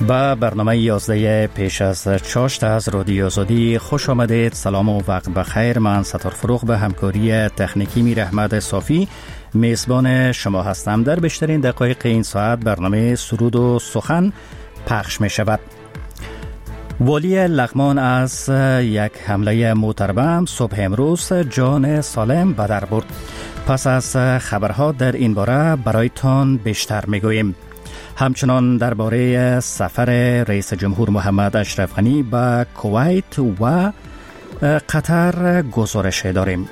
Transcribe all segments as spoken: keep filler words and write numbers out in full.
به برنامه یازده پیش از چاشت از رادیو آزادی خوش آمدید. سلام و وقت بخیر. من ستار فروغ به همکاری تکنیکی میر احمد صافی میزبان شما هستم. در بیشترین دقایق این ساعت برنامه سرود و سخن پخش می شود. والی لغمان از یک حمله موتر بم صبح امروز جان سالم به در برد. پس از خبرها در این باره برایتان بیشتر می گوییم. همچنان درباره سفر رئیس جمهور محمد اشرف غنی به کویت و قطر گزارش داریم.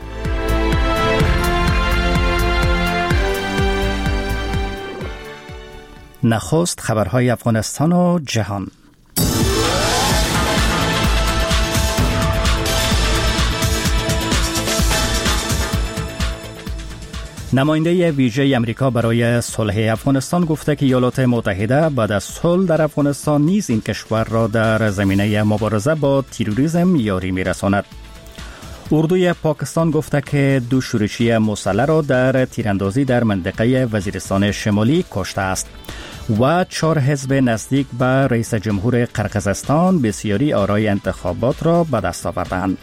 نخست خبرهای افغانستان و جهان. نماینده ویژه امریکا برای صلح افغانستان گفته که ایالات متحده بعد از صلح در افغانستان نیز این کشور را در زمینه مبارزه با تروریسم یاری می‌رساند. اردوی پاکستان گفته که دو شورشی مسلح را در تیراندازی در منطقه وزیرستان شمالی کشته است و چهار حزب نزدیک به رئیس جمهور قرقیزستان بسیاری آرای انتخابات را به دست آوردند.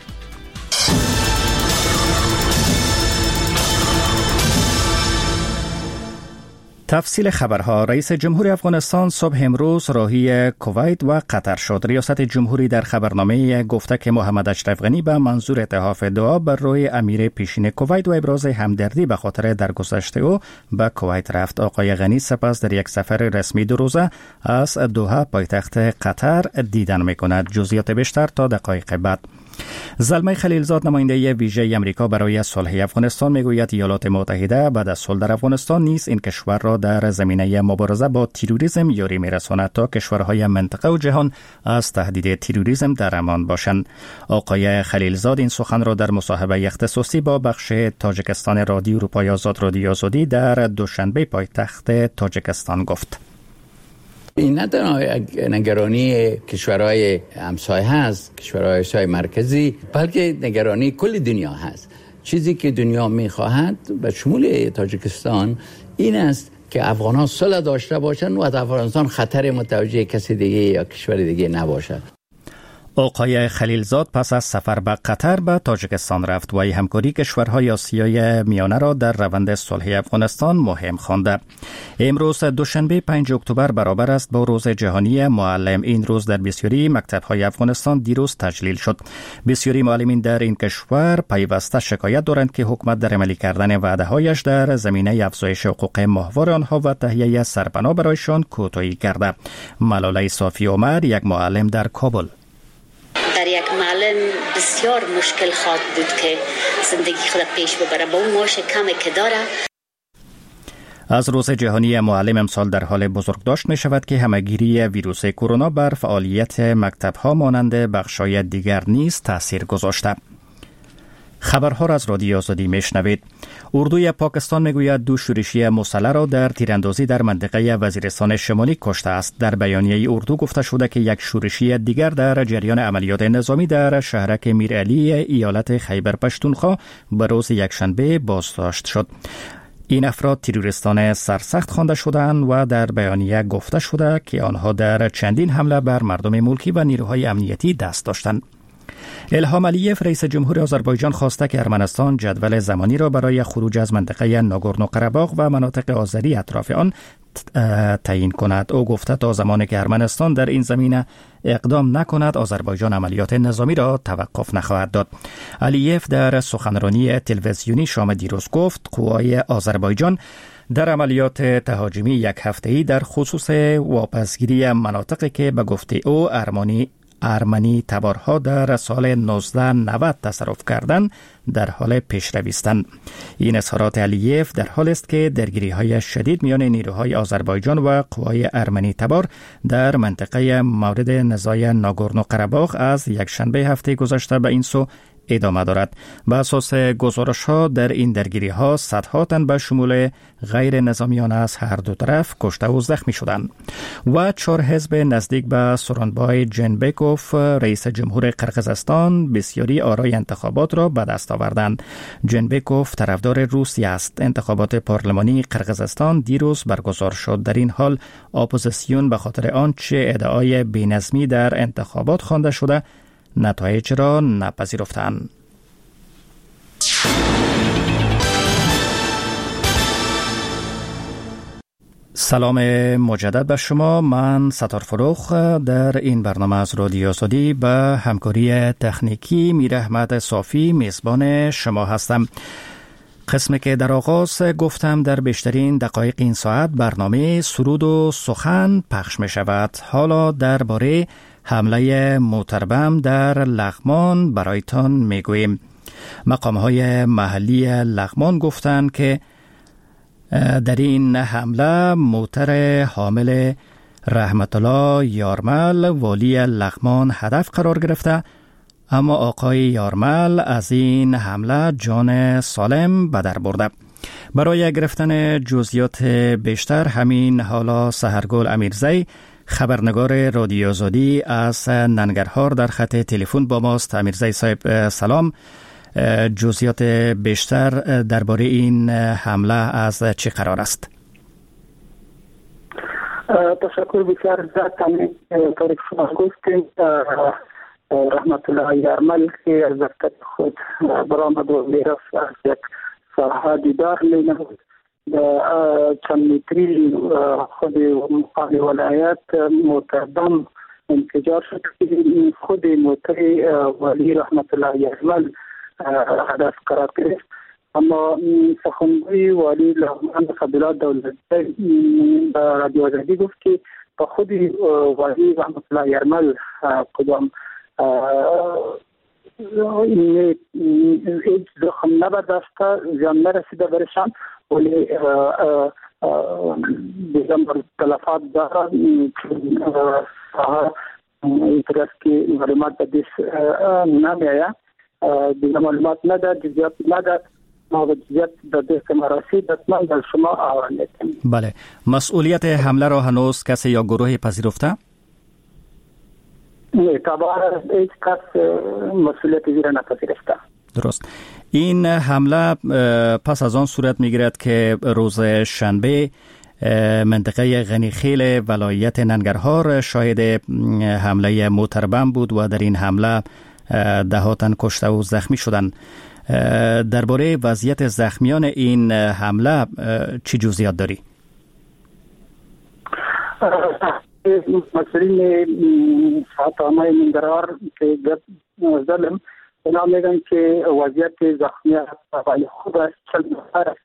تفصیل خبرها. رئیس جمهور افغانستان صبح امروز راهی کویت و قطر شد. ریاست جمهوری در خبرنامه گفته که محمد اشرف غنی به منظور اتحاف دعا بر روی امیر پیشین کویت و ابراز همدردی به خاطر درگذشت او به کویت رفت. آقای غنی سپس در یک سفر رسمی دو روزه از دوحه پایتخت قطر دیدن می‌کند. جزئیات بیشتر تا دقایق بعد. زلمه خلیلزاد نماینده ویژه امریکا برای صلح افغانستان میگوید ایالات متحده بعد از صلح در افغانستان نیز این کشور را در زمینه مبارزه با تروریسم یاری میرساند تا کشورهای منطقه و جهان از تهدید تروریسم در امان باشند. آقای خلیلزاد این سخن را در مصاحبه اختصاصی با بخش تاجیکستان رادیو اروپای آزاد رادیو آزادی در دوشنبه پایتخت تاجیکستان گفت. این نه تنها نگرانی کشورهای همسایه هست، کشورهای همسایه مرکزی، بلکه نگرانی کل دنیا هست. چیزی که دنیا میخواهد به شمول تاجیکستان این است که افغانان صلح داشته باشند و از افغانستان خطر متوجه کسی دیگه یا کشور دیگه نباشد. آقای خلیلزاد پس از سفر به قطر به تاجیکستان رفت و ای همکاری کشورهای آسیای میانه را در روند صلح افغانستان مهم خوانده. امروز دوشنبه پنجم اکتبر برابر است با روز جهانی معلم. این روز در بسیاری مکتب‌های افغانستان دیروز تجلیل شد. بسیاری معلمین در این کشور پیوسته شکایت دارند که حکومت در عملی کردن وعده‌هایش در زمینه افزایش حقوق ماهوار آنها و تهیه سرپناه برایشان کوتاهی کرده. ملاله صافی عمر، یک معلم در کابل: در یک معلم بسیار مشکل خواهد بود که زندگی خود پیش ببره با اون معاش کمی که داره. از روز جهانی معلم امسال در حال بزرگداشت می شود که همهگیری ویروس کرونا بر فعالیت مکتب ها مانند بخشای دیگر نیز تاثیر گذاشته. خبرها را از رادیو آزادی میشنوید. اردوی پاکستان میگوید دو شورشی مسلح را در تیراندازی در منطقه وزیرستان شمالی کشته است. در بیانیه اردو گفته شده که یک شورشی دیگر در جریان عملیات نظامی در شهرک میرعلی ایالت خیبر پشتونخوا به روز یکشنبه بازداشت شد. این افراد تروریستان سرسخت خوانده شدند و در بیانیه گفته شده که آنها در چندین حمله بر مردم ملکی و نیروهای امنیتی دست داشتند. الهام علیف رئیس جمهور آذربایجان خواسته که ارمنستان جدول زمانی را برای خروج از منطقه ناگورنو قره‌باغ و مناطق آذری اطراف آن تعیین کند. او گفته تا زمانی که ارمنستان در این زمینه اقدام نکند آذربایجان عملیات نظامی را توقف نخواهد داد. علیف در سخنرانی تلویزیونی شام دیروز گفت قوای آذربایجان در عملیات تهاجمی یک هفته‌ای در خصوص واپسگیری مناطقی که به گفته او ارمنی ارمنی تبارها در سال نوزده نود تصرف کردن در حال پیشروی هستند. این اظهارات علیف در حال است که درگیری‌های شدید میان نیروهای آذربایجان و قوای ارمنی تبار در منطقه مورد نزاع ناگورنو قره‌باغ از یک شنبه هفته گذشته به این سو ادامه دارد. به اساس گزارش ها در این درگیری ها صدها تن به شمول غیر نظامیان از هر دو طرف کشته و زخمی شدند. و چهار حزب نزدیک به سورونبای جنبکوف رئیس جمهور قرقیزستان بسیاری آرای انتخابات را به دست آوردند. جنبکوف طرفدار روسیه است. انتخابات پارلمانی قرقیزستان دیروز برگزار شد. در این حال اپوزیسیون به خاطر آنچه ادعای بی‌نظمی در انتخابات خوانده شده نتایج را نپذیرفتند. سلام مجدد به شما. من ستار فروخ در این برنامه از رادیو آزادی به همکاری تکنیکی میر احمد صافی میزبان شما هستم. قسمی که در آغاز گفتم در بیشترین دقایق این ساعت برنامه سرود و سخن پخش می شود. حالا درباره حمله موتربم در لغمان برایتان می گوییم. مقام‌های محلی لغمان گفتند که در این حمله موتر حامل رحمت الله یارمل والی لغمان هدف قرار گرفته، اما آقای یارمل از این حمله جان سالم به در برده. برای گرفتن جزئیات بیشتر همین حالا سحرگل امیرزی خبرنگار رادیو آزادی از ننگرهار در خط تلفن با ماست. امیرزی صاحب سلام. جزئیات بیشتر درباره این حمله از چه قرار است؟ تشکر بسیار زیاد. طریق شما گفتیم رحمت الله یارمل که از دفتر خود برآمد و میرفت از یک ساحه دیدار مینمود. چند متری خود مقام ولایت موتربم انفجار شد که خود موتر والی رحمت الله یارمل هدف قرار گرفت. اما سخنگوی والی لغمان قبیلات دولت به رادیو آزادی گفت که با خود والی رحمت الله یارمل کدام هیچ زخم نبرداشته، زیان نرسیده برشان، ولی دیگه تلفات دارد. این طرف که معلومات به دست نمیاید، دیگه معلومات نداد، جزئیات نداد. ما به جزئیات در دست ما رسید، حتما در شما آورد می‌کنیم. بله. مسئولیت حمله را هنوز کسی یا گروهی پذیرفته؟ نه، طبعا هیچ کس مسئولیت زیر نپذیرفته. درست. این حمله پس از آن صورت میگیرد که روز شنبه منطقه غنیخیل ولایت ننگرهار شاهد حمله موتربم بود و در این حمله ده ها تن کشته و زخمی شدند. درباره وضعیت زخمیان این حمله چی جزئیات داری؟ مسئولین فاطمه ننگرهار که ظلم اینا میگن که وضعیت زخمیان برای خود است. چند نفر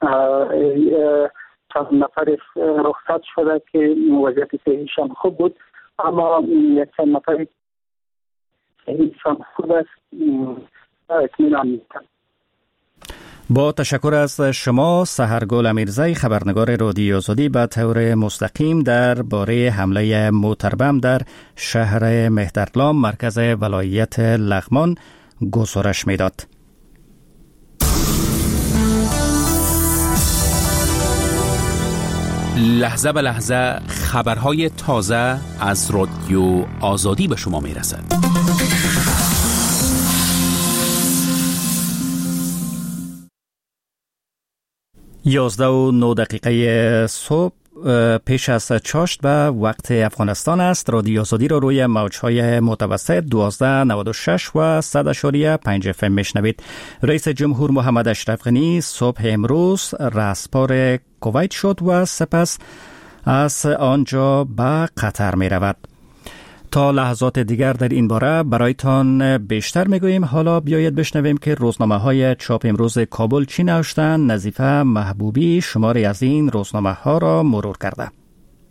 چند نفر رخصت شده که وضعیت صحیحشان خوب بود، اما یک چند نفر صحیحشان خوب است. اطمینان می‌کنم. با تشکر از شما سحرگل امیرزی خبرنگار رادیو آزادی به طور مستقیم درباره حمله موتربم در شهر مهترلام مرکز ولایت لغمان گزارش میداد. لحظه به لحظه خبرهای تازه از رادیو آزادی به شما میرسد. یازده و نه دقیقه صبح پیش از چاشت به وقت افغانستان است. رادیو آزادی را روی موجهای متوسط دوازده نود و شش و صد اشاریه پنج اف ام میشنوید. رئیس جمهور محمد اشرف غنی صبح امروز رهسپار کویت شد و سپس از آنجا به قطر می رود. تا لحظات دیگر در این باره برایتان بیشتر میگوییم. حالا بیایید بشنویم که روزنامه های چاپ امروز کابل چی نوشتند. نظیفه محبوبی شماری از این روزنامه ها را مرور کرده.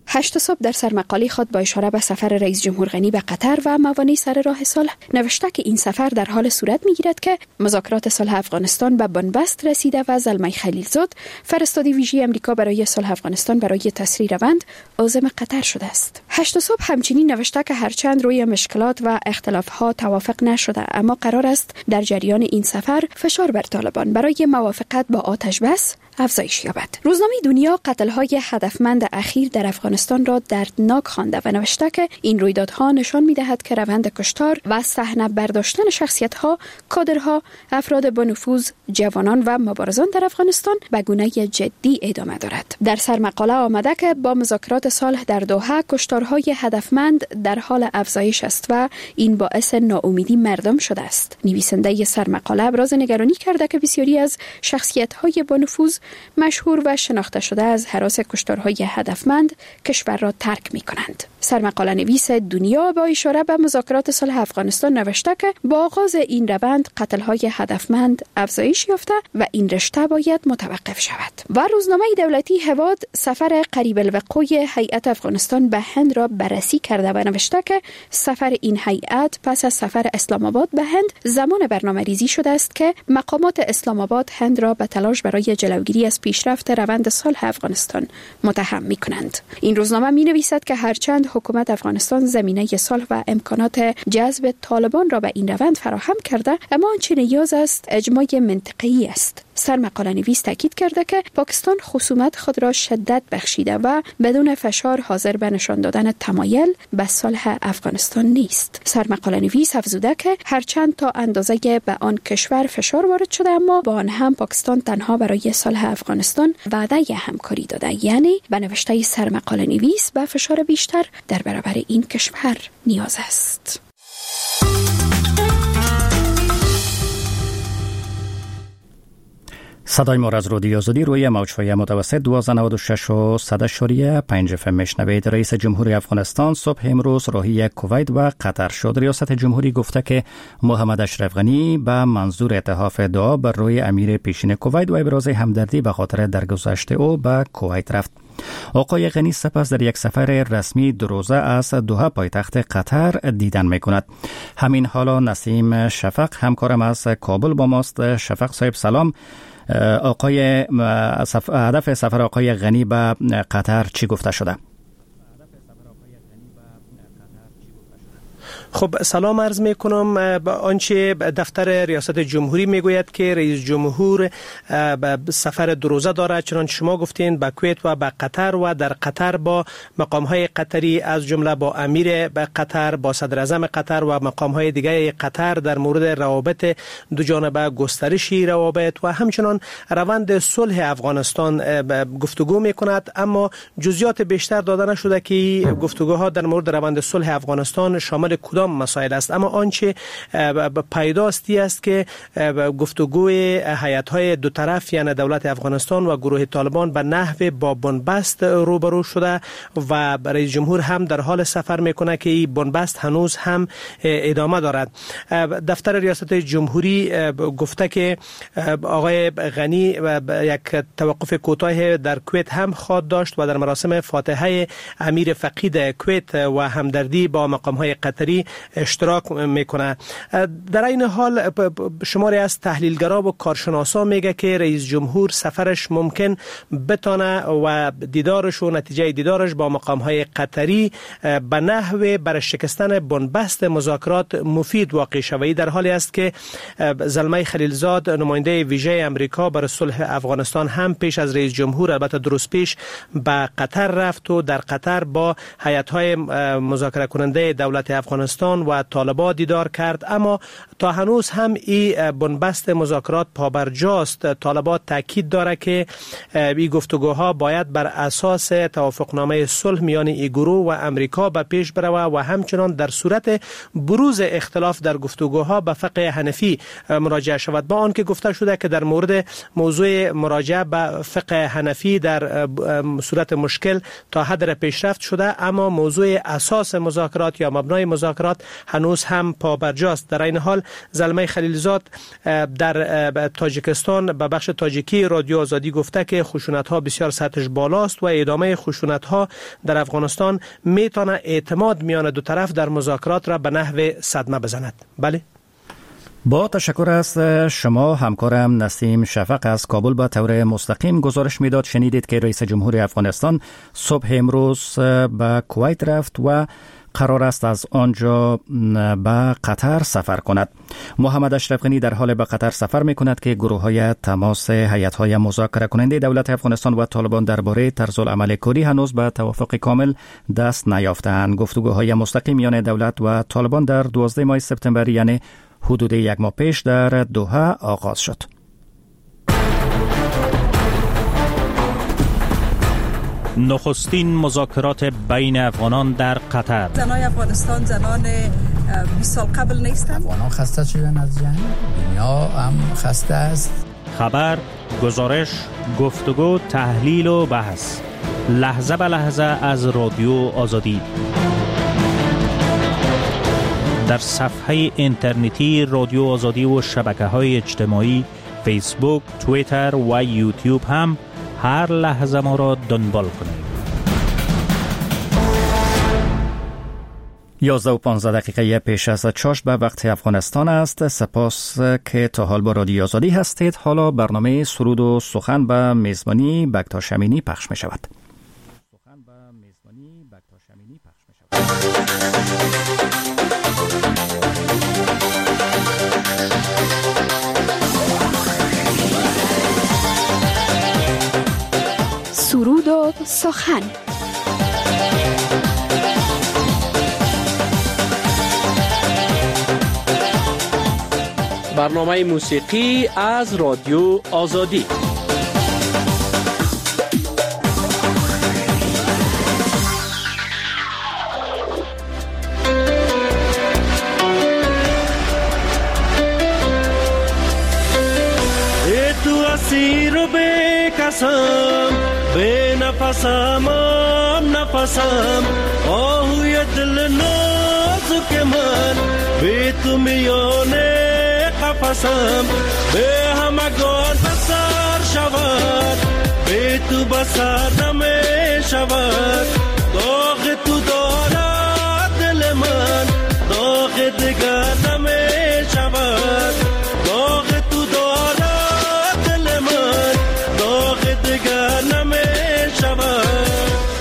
هشت صبح در سرمقاله خود با اشاره به سفر رئیس جمهور غنی به قطر و موانع سر راه صلح نوشته که این سفر در حال صورت میگیرد که مذاکرات صلح افغانستان به بنبست رسیده و زلمه خلیلزاد فرستاده ویژه امریکا برای صلح افغانستان برای تسریع روند عازم قطر شده است. هشت صبح همچنین نوشته که هرچند روی مشکلات و اختلافات توافق نشده، اما قرار است در جریان این سفر فشار بر طالبان برای موافقت با آتش بس افزایش یابد. روزنامه دنیا قتل‌های هدفمند اخیر در افغانستان را دردناک خوانده و نوشته که این رویدادها نشان می‌دهد که روند کشتار و صحنه برداشتن شخصیت‌ها، کادرها، افراد با نفوذ، جوانان و مبارزان در افغانستان به گونه جدی ادامه دارد. در سرمقاله آمده که با مذاکرات صلح در دوحه کشتارهای هدفمند در حال افزایش است و این باعث ناامیدی مردم شده است. نویسنده سرمقاله ابراز نگرانی کرده که بسیاری از شخصیت‌های با نفوذ مشهور و شناخته شده از هراس کشتارهای هدفمند کشور را ترک می کنند. سرمقاله نویس دنیا با اشاره به مذاکرات صلح افغانستان نوشته که با آغاز این روند قتل‌های هدفمند افزایش یافته و این رشته باید متوقف شود. و روزنامه دولتی هواد سفر قریب الوقوع هیئت افغانستان به هند را بررسی کرده و نوشته که سفر این هیئت پس از سفر اسلام آباد به هند زمان برنامه‌ریزی شده است که مقامات اسلام آباد هند را به تلاش برای جلوگیری از پیشرفت روند صلح افغانستان متهم می‌کنند. این روزنامه می‌نویسد که هرچند حکومت افغانستان زمینه صلح و امکانات جذب طالبان را به این روند فراهم کرده، اما آنچه نیاز است اجماع منطقی است. سرمقاله نویس تاکید کرده که پاکستان خصومت خود را شدت بخشیده و بدون فشار حاضر به نشان دادن تمایل به صلح افغانستان نیست. سرمقاله نویس افزوده که هرچند تا اندازه به آن کشور فشار وارد شده، اما با آن هم پاکستان تنها برای صلح افغانستان وعده همکاری داده، یعنی به نوشته سرمقاله نویس به فشار بیشتر در برابر این کشور نیاز است. صدای ما را از رادیو آزادی روی موج‌های متوسط دویست و نود و شش و صد اشاریه پنج اف ام میشنوید. رئیس جمهوری افغانستان صبح امروز راهی کویت و قطر شد. ریاست جمهوری گفته که محمد اشرف غنی به منظور اتحاف دعا بر روی امیر پیشین کویت و ابراز همدردی به خاطر درگذشت او به کویت رفت. آقای غنی سپس در یک سفر رسمی دو روزه از دوحه پایتخت قطر دیدن میکند. همین حالا نسیم شفق همکارم از کابل با ماست. شفق صاحب سلام. آقای هدف سفر آقای غنی به قطر چی گفته شده؟ خب سلام عرض می کنم. با آنچه دفتر ریاست جمهوری می گوید که رئیس جمهور سفر دو روزه دارد، چنانچه شما گفتین به کویت و به قطر و در قطر با مقام های قطری از جمله با امیر به قطر، با صدر اعظم قطر و مقام های دیگه قطر در مورد روابط دو جانبه، گسترشی روابط و همچنان روند صلح افغانستان گفتگو می کند. اما جزئیات بیشتر داده نشده که گفتگوها در مورد روند صلح افغانستان شامل کدام مسائل است. اما آنچه پیداستی است که گفتگوی هیئت‌های دو طرف یعنی دولت افغانستان و گروه طالبان به نحو با بنبست روبرو شده و رئیس جمهور هم در حال سفر میکنه که این بنبست هنوز هم ادامه دارد. دفتر ریاست جمهوری گفته که آقای غنی یک توقف کوتاه در کویت هم خواهد داشت و در مراسم فاتحه امیر فقید کویت و همدردی با مقام‌های قطری اشتراک میکنه. در این حال شماری از تحلیلگرا و کارشناسا میگه که رئیس جمهور سفرش ممکن بتانه و دیدارش و نتیجه دیدارش با مقام‌های قطری به نحو بر شکستن بنبست مذاکرات مفید واقع شود، در حالی است که زلمه خلیلزاد نماینده ویژه امریکا برای صلح افغانستان هم پیش از رئیس جمهور البته درست پیش به قطر رفت و در قطر با هیئت‌های مذاکره کننده دولت افغانستان و طالبان دیدار کرد. اما تا هنوز هم این بنبست مذاکرات پابرجاست. طالبان تاکید داره که این گفتگوها باید بر اساس توافقنامه صلح میان این گروه و امریکا به پیش بروه و همچنان در صورت بروز اختلاف در گفتگوها به فقه حنفی مراجعه شود. با آنکه گفته شده که در مورد موضوع مراجعه به فقه حنفی در صورت مشکل تا حد پیشرفت شده، اما موضوع اساس مذاکرات یا مبنای مذاکرات مذاکرات هنوز هم پابرجاست. در این حال زلمه خلیلزاد در تاجیکستان به بخش تاجیکی رادیو آزادی گفته که خشونت‌ها بسیار سطحش بالاست و ادامه خشونت‌ها در افغانستان میتونه اعتماد میان دو طرف در مذاکرات را به نحو صدمه بزند. بله. با تشکر از شما همکارم نسیم شفق از کابل با طور مستقیم گزارش میداد. شنیدید که رئیس جمهور افغانستان صبح امروز به کویت رفت و قرار است از آنجا به قطر سفر کند. محمد اشرف غنی در حال به قطر سفر می کند که گروه های تماس هیئت های مذاکره کننده دولت افغانستان و طالبان درباره طرز العمل کلی هنوز به توافق کامل دست نیافتند. گفتگوهای مستقیم میان دولت و طالبان در دوازده ماه سپتامبر یعنی حدود یک ماه پیش در دوحه آغاز شد. نخستین مذاکرات بین افغانان در قطر. زنای افغانستان زنان بیست سال قبل نیستند. افغانان خسته شدن از جنگ، دنیا هم خسته است. خبر، گزارش، گفتگو، تحلیل و بحث لحظه به لحظه از رادیو آزادی در صفحه اینترنتی رادیو آزادی و شبکه‌های اجتماعی فیسبوک، توییتر و یوتیوب هم هر لحظه ما را دنبال کنید. یازده و پانزده دقیقه پیش از چاش به وقت افغانستان است. سپاس که تا حال با رادیو آزادی هستید. حالا برنامه سرود و سخن به میزبانی بکتاش امینی پخش می شود. سخن به میزبانی بکتاش امینی پخش می شود. سرود و سخن. برنامه موسیقی از رادیو آزادی. ای تو اسیر و بکسم به نفسم آم نفسم آهوی دل نازک من به تو میانه قفسم به همگان بسر شود به تو بسر نمی شود داغ تو دارد دل من داغ دیگر نمی شود داغ تو دارد دل من داغ دیگر نمی شود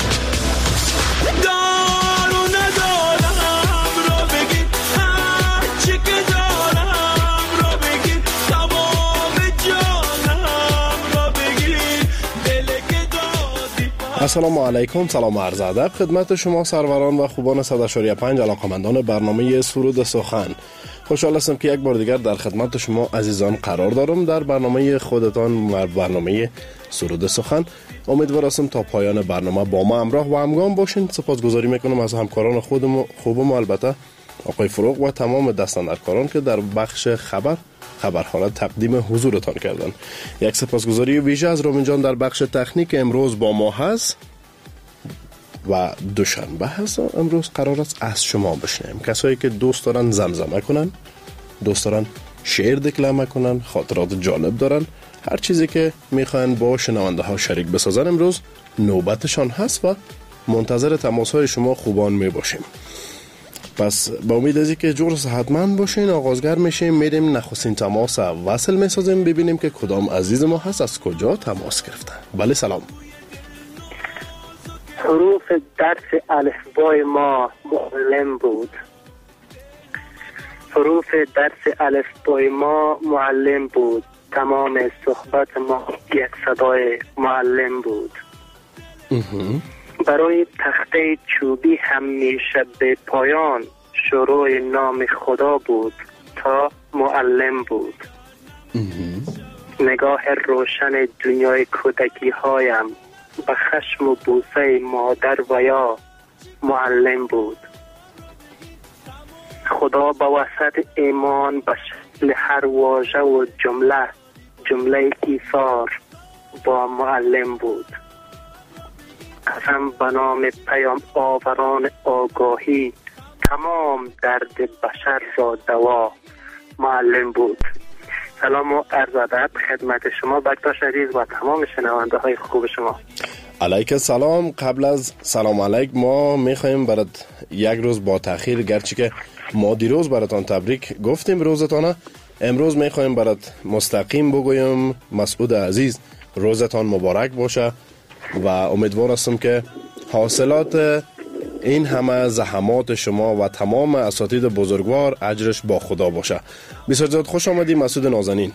دارو ندارم رو بگی هر چی که دارم رو بگی تمام جانم رو بگی دل که دادی. السلام علیکم، سلام عرض ادب خدمت شما سروران و خوبان صد و اشاریه پنج علاقمندان برنامه سرود سخن. خوشحال هستم که یک بار دیگر در خدمت شما عزیزان قرار دارم در برنامه خودتان و برنامه سرود سخن. امیدوار هستم تا پایان برنامه با ما همراه و همگام باشین. سپاسگزاری میکنم از همکاران خودم خوبم و البته آقای فروغ و تمام دستاندرکاران که در بخش خبر خبرها را تقدیم حضورتان کردن. یک سپاسگزاری ویژه از رامین جان در بخش تکنیک امروز با ما هست و دوشنبه هست. امروز قرار است از شما بشنویم، کسایی که دوست دارن زمزمه کنن، دوست دارن شعر دکلمه کنن، خاطرات جالب دارن، هر چیزی که میخواین با شنونده ها شریک بسازن امروز نوبتشان هست و منتظر تماس های شما خوبان میباشیم. پس با امید از اینکه جور صحتمند باشین آغازگر میشیم، میریم نخستین تماس وصل میسازیم ببینیم که کدام عزیز ما هست از کجا تماس گرفته. بله سلام. حروف درس الفبای ما معلم بود. حروف درس الفبای ما معلم بود. تمام صحبت ما یک صدای معلم بود. برای تخته چوبی همیشه به پایان شروع نام خدا بود تا معلم بود. نگاه روشن دنیای کودکی هایم به خشم و بوسه مادر و یا معلم بود. خدا به وسط ایمان به شکل هر واژه و جمله جمله ایثار با معلم بود. قسم به نام پیام آوران آگاهی تمام درد بشر را دوا معلم بود. سلام و عرض ادب خدمت شما بکتاش عزیز و تمام شنونده های خوب شما. علیک سلام. قبل از سلام علیک ما میخوایم برات یک روز با تأخیر، گرچه که ما دیروز براتان تبریک گفتیم روزتانه، امروز میخوایم برات مستقیم بگویم مسعود عزیز روزتان مبارک باشه و امیدوار هستم که حاصلات این همه زحمات شما و تمام اساتید بزرگوار اجرش با خدا باشه. بسیار زیاد خوش آمدی مسعود نازنین.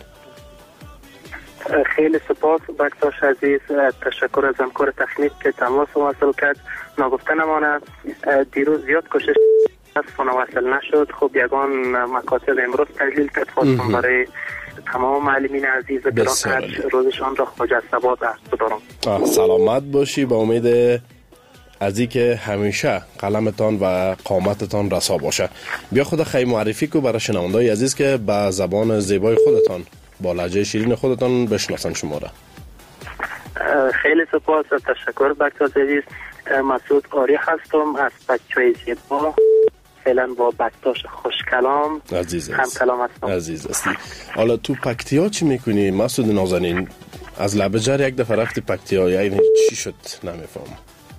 خیلی سپاس بکتاش عزیز، تشکر از همکار تکنیک که تماس وصل کرد. نگفته نمانه دیروز زیاد کوشش از فون وصل نشد، خب یگان مکاتب امروز تحلیل کرد. خواستم برای تمام معلمین عزیز گرامی روزشان را خواجه ثبات عرض دارم. سلامت باشی، با امید از این که همیشه قلمتان و قامتتان رسا باشه. بیا خود خیلی معرفی کو برای شنونده‌های عزیز که به زبان زیبای خودتان با لهجه شیرین خودتان بشناسن شما را. خیلی سپاس، تشکر بکتاش عزیز. مسعود آری هستم از بچه‌های زیبا، فعلا با بکتاش خوشکلام عزیز هم کلام هستم. عزیز هستی. حالا تو پکتیا چی میکنی مسعود نازنین؟ از لبجر یک دفعه رفتی پکتیا، یعنی چی شد نمیفهمم.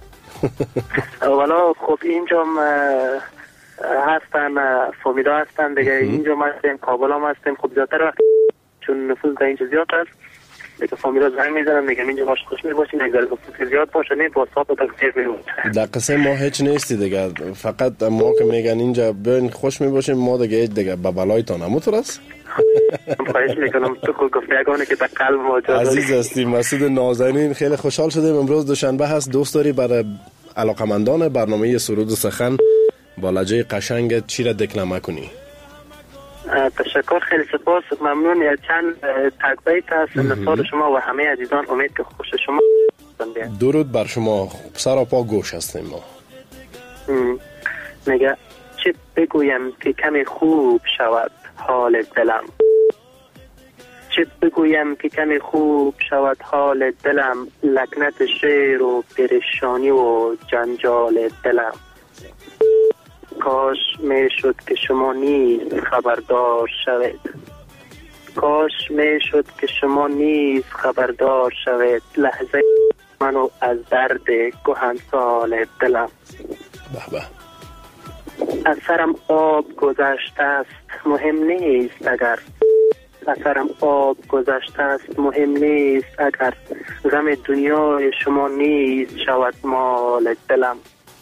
والا خب اینجا هستن فامیلا هستن دیگه، اینجا ما هستیم، کابل هم هستیم. خب زیادتر وقت چون نفوذ در اینجا زیاد هست دیگه فامیلا زنگ میزنن میگم اینجا باش خوش میباشین، اگر نفوذ زیاد باشه نه با صاحب تکثیر میمونه. در قصه ما هیچ نیستی دیگه، فقط ما که میگن اینجا بیاین خوش میباشیم ما دیگه هیچ دیگه به بلایتان همونطور است. خواهش میکنم تو خود گفته یگانه که در قلب ما جا داری. عزیز هستی مسعود نازنین، خیلی خوشحال شدیم امروز دوشنبه هست. دوست داری برای علاقمندان برنامه سرود و سخن با لهجه قشنگت چی را دکلمه کنی؟ تشکر، خیلی سپاس، ممنون. چند تک بیت هست مثال شما و همه عزیزان، امید که خوش شما. درود بر شما، سر پا گوش هستیم ما. میگه چه بگویم که کمی خوب شود حال دلم، چه بگویم که کمی خوب شود حال دلم، لکنت شعر و پریشانی و جنجال دلم. کاش می شد که شما نیز خبردار شوید، کاش می شد که شما نیز خبردار شوید، لحظه منو از درد کهنسال دلم. به به. از سرم آب گذشته است مهم نیست اگر، از سرم آب گذشته است مهم نیست اگر، غم دنیای شما نیز شود مال دلم.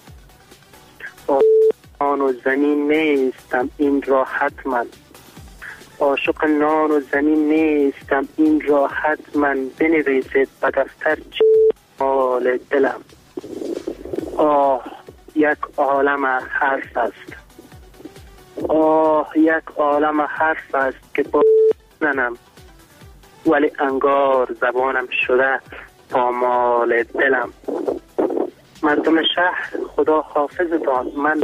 آن و زمین نیستم این را حتما، عاشق نان و زمین نیستم این را حتما، بنویسید به دفتر مال دلم. آه یک عالم حرف است، آه یک عالم حرف است که با ننم، ولی انگار زبانم شده پامال دلم. مردم شهر خدا حافظتان، من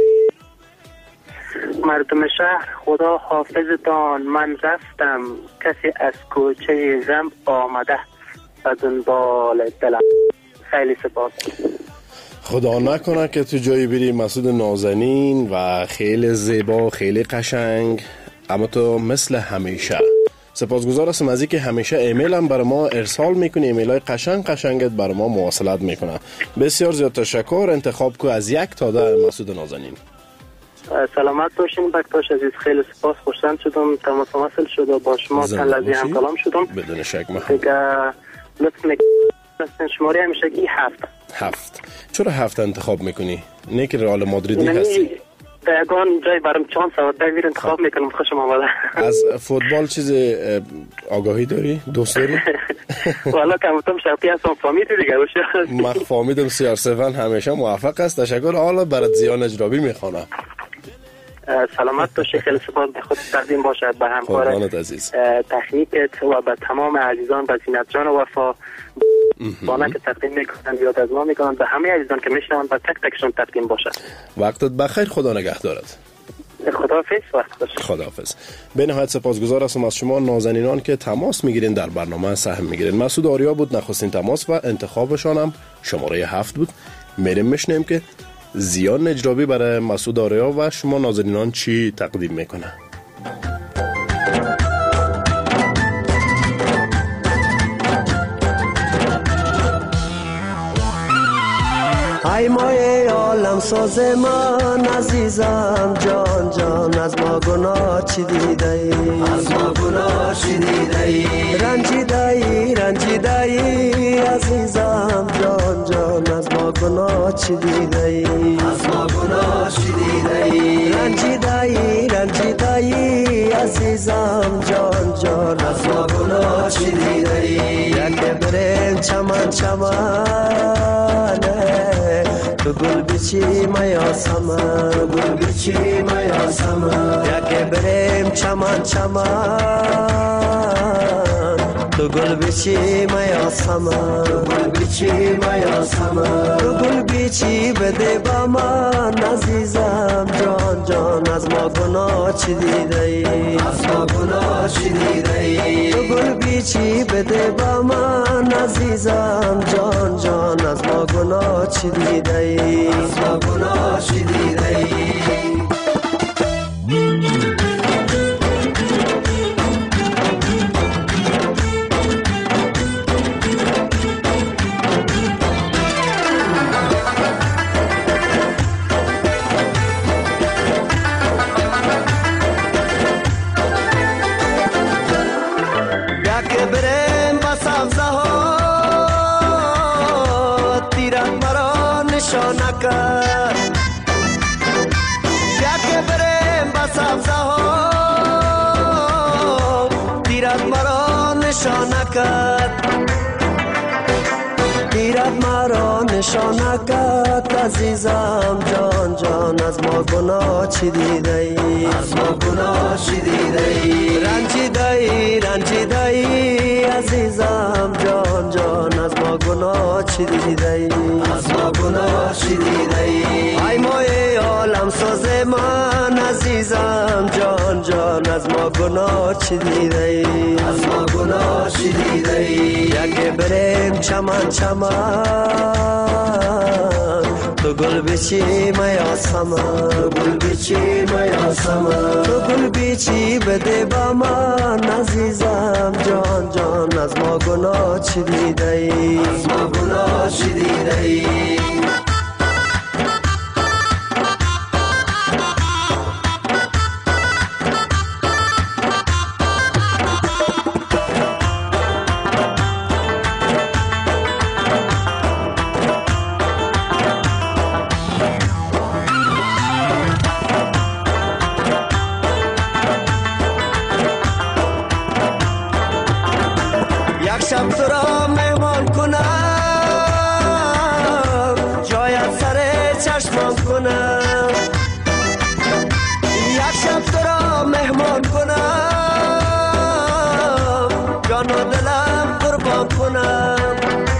مردم شهر خدا حافظتان، من رفتم کسی از کوچه غم آمده به دنبال دلم. خیلی سپاس. خدا نکنه که تو جایی بری مسعود نازنین و خیلی زیبا خیلی قشنگ، اما تو مثل همیشه. سپاسگزار هستم از اینکه همیشه ایمیل هم برای ما ارسال میکنی، ایمیل های قشنگ قشنگت برای ما مواصلت میکنه. بسیار زیاد تشکر. انتخاب کو از یک تا ده مسعود نازنین. سلامت باشین بکتاش عزیز، خیلی سپاس، خوشحال شدم تماس وصل شد و با شما تلویزیون هم کلام شدم. بدون شک ما دیگه لطف میکنم شماره همیشه کی هفت هفت. چرا هفت انتخاب میکنی؟ نه که رئال مادریدی هستی؟ دقیقاً جای برام چانس و دایر انتخاب میکنم. خوشم آمده. از فوتبال چیز آگاهی داری؟ دوست داری؟ والا کمتم شوقی هستم، فهمیدی دیگه باشه. من فهمیدم سی آر هفت همیشه موفق است. تشکر. حالا برات زیان اجرابی میخوانم. سلامت باشی، خیلی سپاس. به خود تقدیم باشد به همکارت تکنیکت و به تمام عزیزان، به زینت جان و وفا بانه که تقدیم میکنن، یاد از ما میکنن، به همه عزیزان که میشنون و تک تکشون تقدیم باشد. وقتت بخیر، خدا نگهدارت. خداحافظ. وقت باشه. خداحافظ. به نهایت سپاسگزار هستم از شما نازنینان که تماس میگیرین در برنامه سهم میگیرین. مسعود آریا بود نخستین تماس و انتخابشان هم شماره هفت بود. میریم میشنیم که زیان نجرابی برای مسعود آریا و شما ناظرینان چی تقدیم میکنه؟ ای مای عالم ساز من عزیزم جان جان از ما گناه چی دیده ای از ما گناه چی دیده ای رنجیده ای رنجیده ای عزیزم جان جان از ما گناه چی دیده ای از ما گناه چی دیده ای رنجیده ای رنجیده ای عزیزم جان جان از ما گناه چی دیده ای یک برین چمن چمن تو گل بچی میا سمن گل بچی میا سمن یک بریم چمن چمن تو گل بچی میا سمن گل بچی میا سمن تو گل بچی بده با من عزیزم جان جان از ما گناه چی دیده ای از ما گناه چی دیده ای تو گل بچی بده با من عزیزم جان جان از ما گناه چی دیده ای از ما گناه چی دیده ای دیرت مرا نشانکت عزیزم جان جان از ما گناه چی دیده ای از ما گناه چی دیده ای رنجیده ای رنجیده ای عزیزم جان جان از ما گناه چی دیده ای از ما گناه چی دیده ای ای مای عالم ساز من عزیزم جان جان از ما گناه چی دیده ای از ما گناه چی دیده ای یک بریم چمن چمن تو گل بچی میا سمن گل بچی میا سمن تو گل بچی بده با من عزیزم جان جان از ما گناه چی دیده ای از ما گناه چی دیده ای شب تو را مهمان کنم جایت سر چشمان کنم یک شب تو را مهمان کنم جان و دلم قربان کنم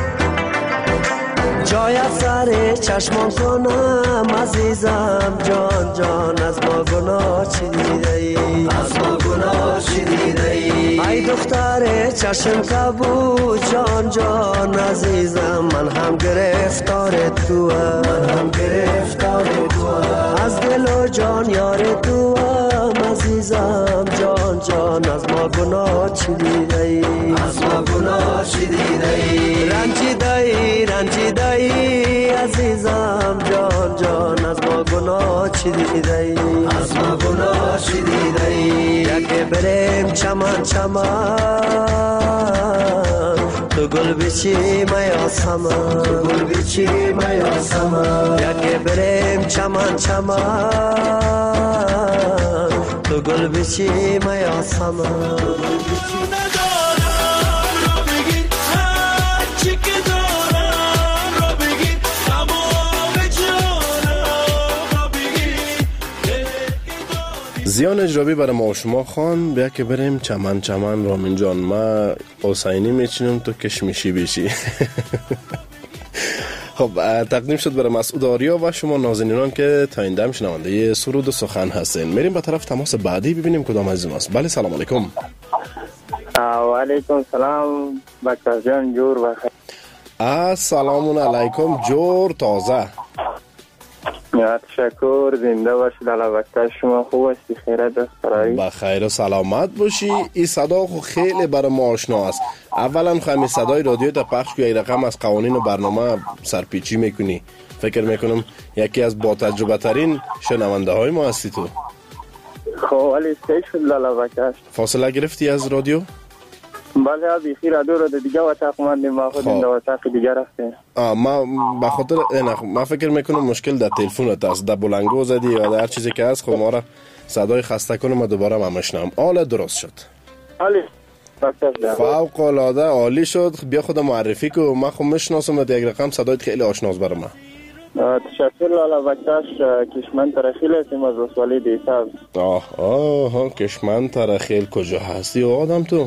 جایت سر چشمان کنم عزیزم جان جان از ما گناه چی دیده ای از ما گناه چی دیده ای ای دختر چشم کبود جان جان عزیزم من هم گرفتار تو من هم گرفتار تو از دل و جان یار تو عزیزم جان جان از ما گناه چی دیده ای از ما گناه چی دیده ای رنجیده ای رنجیده ای عزیزم جان جان از ما گناه چی دیده ای از ما گناه چی دیده ای یک بریم چمن چمن تو گل بچی میا سمن گل بچی میا سمن یک بریم چمن چمن تو گل بچی میا سمن زیان اجرابی برای ما و شما خان بیا که بریم چمن چمن رامین جان ما حسینی میچینم تو کشمیشی بیشی خب تقدیم شد برای مسعود آریا و شما نازنینان که تا این دم شنونده سرود و سخن هستین. میریم به طرف تماس بعدی ببینیم کدام عزیز ماست. بله سلام علیکم. و علیکم سلام بچه جان جور بخیر. السلام علیکم جور تازه. تشکر، زنده باشید. علاوه شما خوب هستی؟ خیرت است برای با خیر و سلامت باشی. این صدا خو خیلی برای ما آشنا است. اولا خمی صدای رادیو تا پخش که رقم از قوانین و برنامه سرپیچی میکنی. فکر میکنم یکی از با تجربه ترین شنونده های ما هستی تو. خب ولی سیش شد لالا بکش. فاصله گرفتی از رادیو؟ بله ابی خیر رادیو رو دیگه واتاق ماندیم، ما خود این واتاق دیگه رفتیم. آه ما به خاطر نه ما فکر میکنم مشکل در تلفنت است، در بلنگو زدی یا در هر چیزی که هست. خب ما را صدای خسته کنم ما دوباره ما مشنم. حالا درست شد. عالی. فوق العاده عالی شد. بیا خود معرفی کو. ما خو مشناسم یک رقم صدایت خیلی آشناست برام. تشکر لالا بکش. کشمن ترخیل هستیم از رسوالی دیساب. آه آه کشمن ترخیل کجا هستی آدم تو؟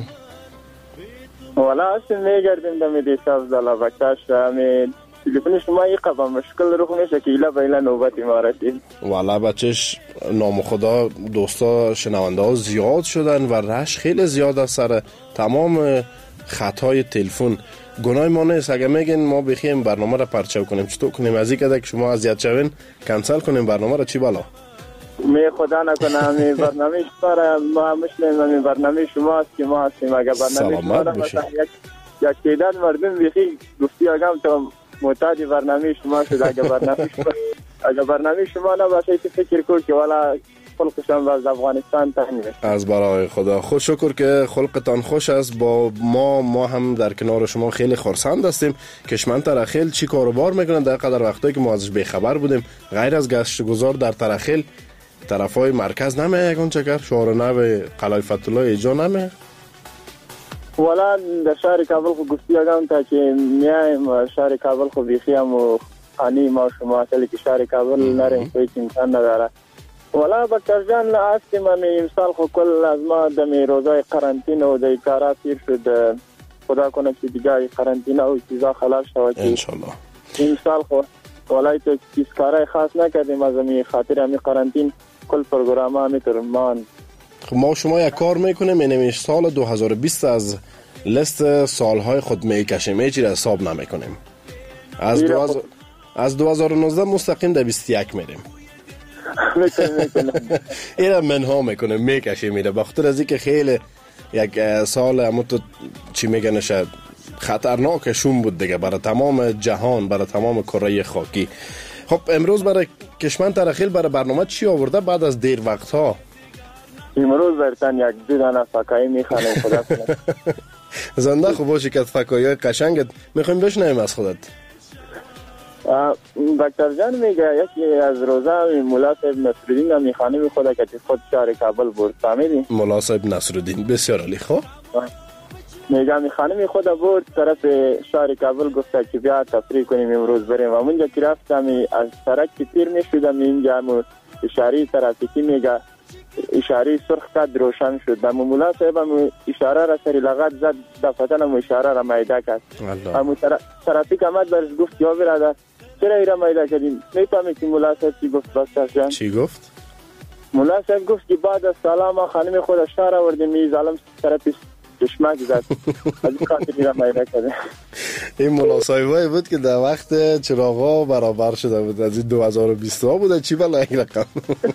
والا هستیم میگردیم دمی دیساب لالا بکش. همین تلفن شما یک قبا مشکل رو میشه که ایلا بیلا نوبتی ما رسید. والا بچش نام خدا دوستا شنونده ها زیاد شدن و رش خیلی زیاد از سر تمام خطای تلفن. گناه ما نیست اگه میگن ما بخیم برنامه را پرچو کنیم، چطور کنیم؟ از این که شما اذیت شوین کنسل کنیم برنامه را، چی بالا؟ می خدا نکنه همین برنامه شما را ما مشنیم، همین برنامه شما است که ما هستیم. اگه برنامه شما را مثلا یک یک تعداد مردم بخی گفتی اگم تا معتاد برنامه شما شد. اگه برنامه شما اگه برنامه شما نباشه که فکر کن که والا خلقشان از افغانستان تنگه. از برای خدا خود شکر که خلقتان خوش است. با ما ما هم در کنار شما خیلی خرسند هستیم. کشمن ترخیل چی کاروبار میکنن در قدر وقتایی که ما ازش بیخبر بودیم؟ غیر از گشتگزار در ترخیل طرفای مرکز نمیه یکون چکر شهر نو قلعه فتح الله ایجا نمیه؟ والا در شهر کابل خو گفتی اگم تا که میایم شهر کابل خو بیخی هم و خانی ما شما اصلی که شهر کابل نریم کوئی امکان نداره. والا بکتر جان هستی من امسال خو کل از ما دمی روزای قرنطینه و دی کارا پیر شد. خدا کنه که دیگه قرنطینه و چیزا خلاص شود انشالله. امسال خو والا تو چیز کارای خاص نکردیم از می خاطر همی قرنطین کل پروگرام ها میتر مان. خب ما شما یک کار میکنیم اینمیش سال دو هزار و بیست از لیست سالهای خود میکشیم، هیچی را حساب نمیکنیم. از دو هزار از دو هزار و نوزده مستقیم در بیست و یک میریم. اینا منها میکنه میکشه میره بخاطر از اینکه خیلی یک سال همون تو چی میگن شاید خطرناکشون بود دیگه برای تمام جهان، برای تمام کره خاکی. خب امروز برای کشمن ترخیل برای برنامه چی آورده بعد از دیر وقت ها؟ امروز برتن یک دو دانه فکایی میخوانم. خدا کنه زنده خوب باشی که فکایی های قشنگت میخوایم بشنویم از خودت. دکتر جان میگه یکی از روزه مولا صاحب نصرالدین میخوانه می خود که خود شهر کابل برد. فهمیدی؟ مولا صاحب نصرالدین بسیار عالی. خب میگه میخوانه می خود برد طرف شهر کابل گفته که بیا تفریح کنیم امروز بریم. و اونجا که رفتم از سرک که تیر میشدم اینجا اشاره ترافیکی میگه اشاره سرخ قد روشن شد. و مولا صاحب اشاره را سری لغت زد دفتن اشاره را میده کرد. و ترافیک آمد برش گفت یا برادر چرا ایرا میده کردیم؟ میفهمی که مولا صاحب چی گفت؟ بستر جان چی گفت؟ مولا صاحب گفت که بعد از سلام خانم خود شهر آوردیم می ظالم طرفش چشمک زد از این خاطر ایرا میده کرده. این مولا صاحبایی بود که در وقت چراغا برابر شده بود از این دو هزار و بیست ها بوده چی بلا این رقم.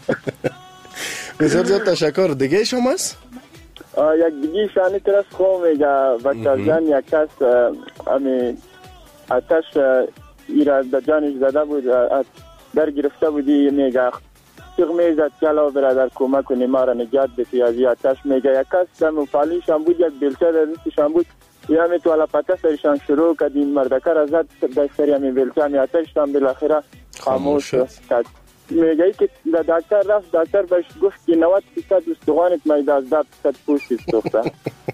بسیار زیاد تشکر. دیگه شما است؟ یک دیگه شانی ترس خواه میگه بچه جان یک کس امی اتش ایرا در جانش زده بود در گرفته بودی میگه تیغ میزد کلا برادر کمک کنی ما را نجات بتی از این اتش. میگه یک کس در مفالیشان بود یک بلچه در دستشان بود یا می تو علا پته سرشان شروع کدین مردکه را زد در سری همی بلچه همی اتششان بالاخره خاموش کرد. میگه که دکتر رفت دکتر بهش گفت که نود درصد استخوانت میده از ده درصد پوستش سوخته.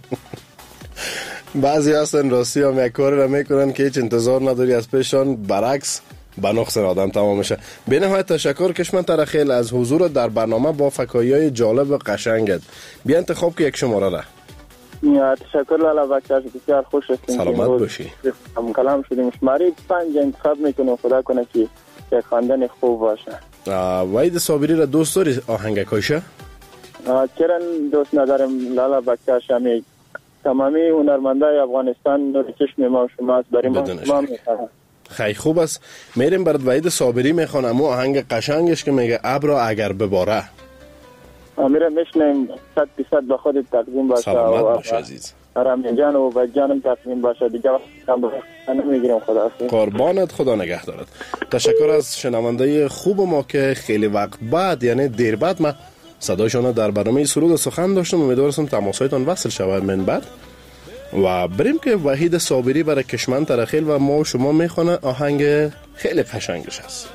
بعضی هستن راستی هم یک کاری را میکنن که هیچ انتظار نداری از پیشان، برعکس به نقص آدم تمام میشه. به نهایت تشکر کشمن ترخیل از حضور در برنامه با فکایی‌های جالب و قشنگت. بیا انتخاب که یک شماره را. تشکر لالا بکتر بسیار خوش هستیم. سلامت باشی. هم کلام شدیم شماره پنج انتخاب میکنم خدا کنه که یک خواندن خوب باشه. وحید صابری را دوست داری آهنگ کاشه؟ چرا دوست ندارم لالا بکتر شمی تمامی هنرمندای افغانستان نور چشم ما و شما است برای ما شما میخواهم. خیلی خوب است. میریم برات وحید صابری میخوانم و آهنگ قشنگش که میگه ابرا اگر بباره. میرم میشنیم صد درصد به خودت تقدیم باشه. سلامت باش عزیز. رامین جان و بجانم تقدیم باشه. دیگه وقت نمیگیرم. خدا حافظ. قربانت، خدا نگه دارد. تشکر از شنونده خوب ما که خیلی وقت بعد، یعنی دیر بعد، ما صدایشان در برنامه سرود سخن داشتم. امیدوارم تماسهایتان وصل شود من بعد. و بریم که وحید صابری برای کشمن ترخیل و ما و شما میخونه آهنگ خیلی قشنگش هست.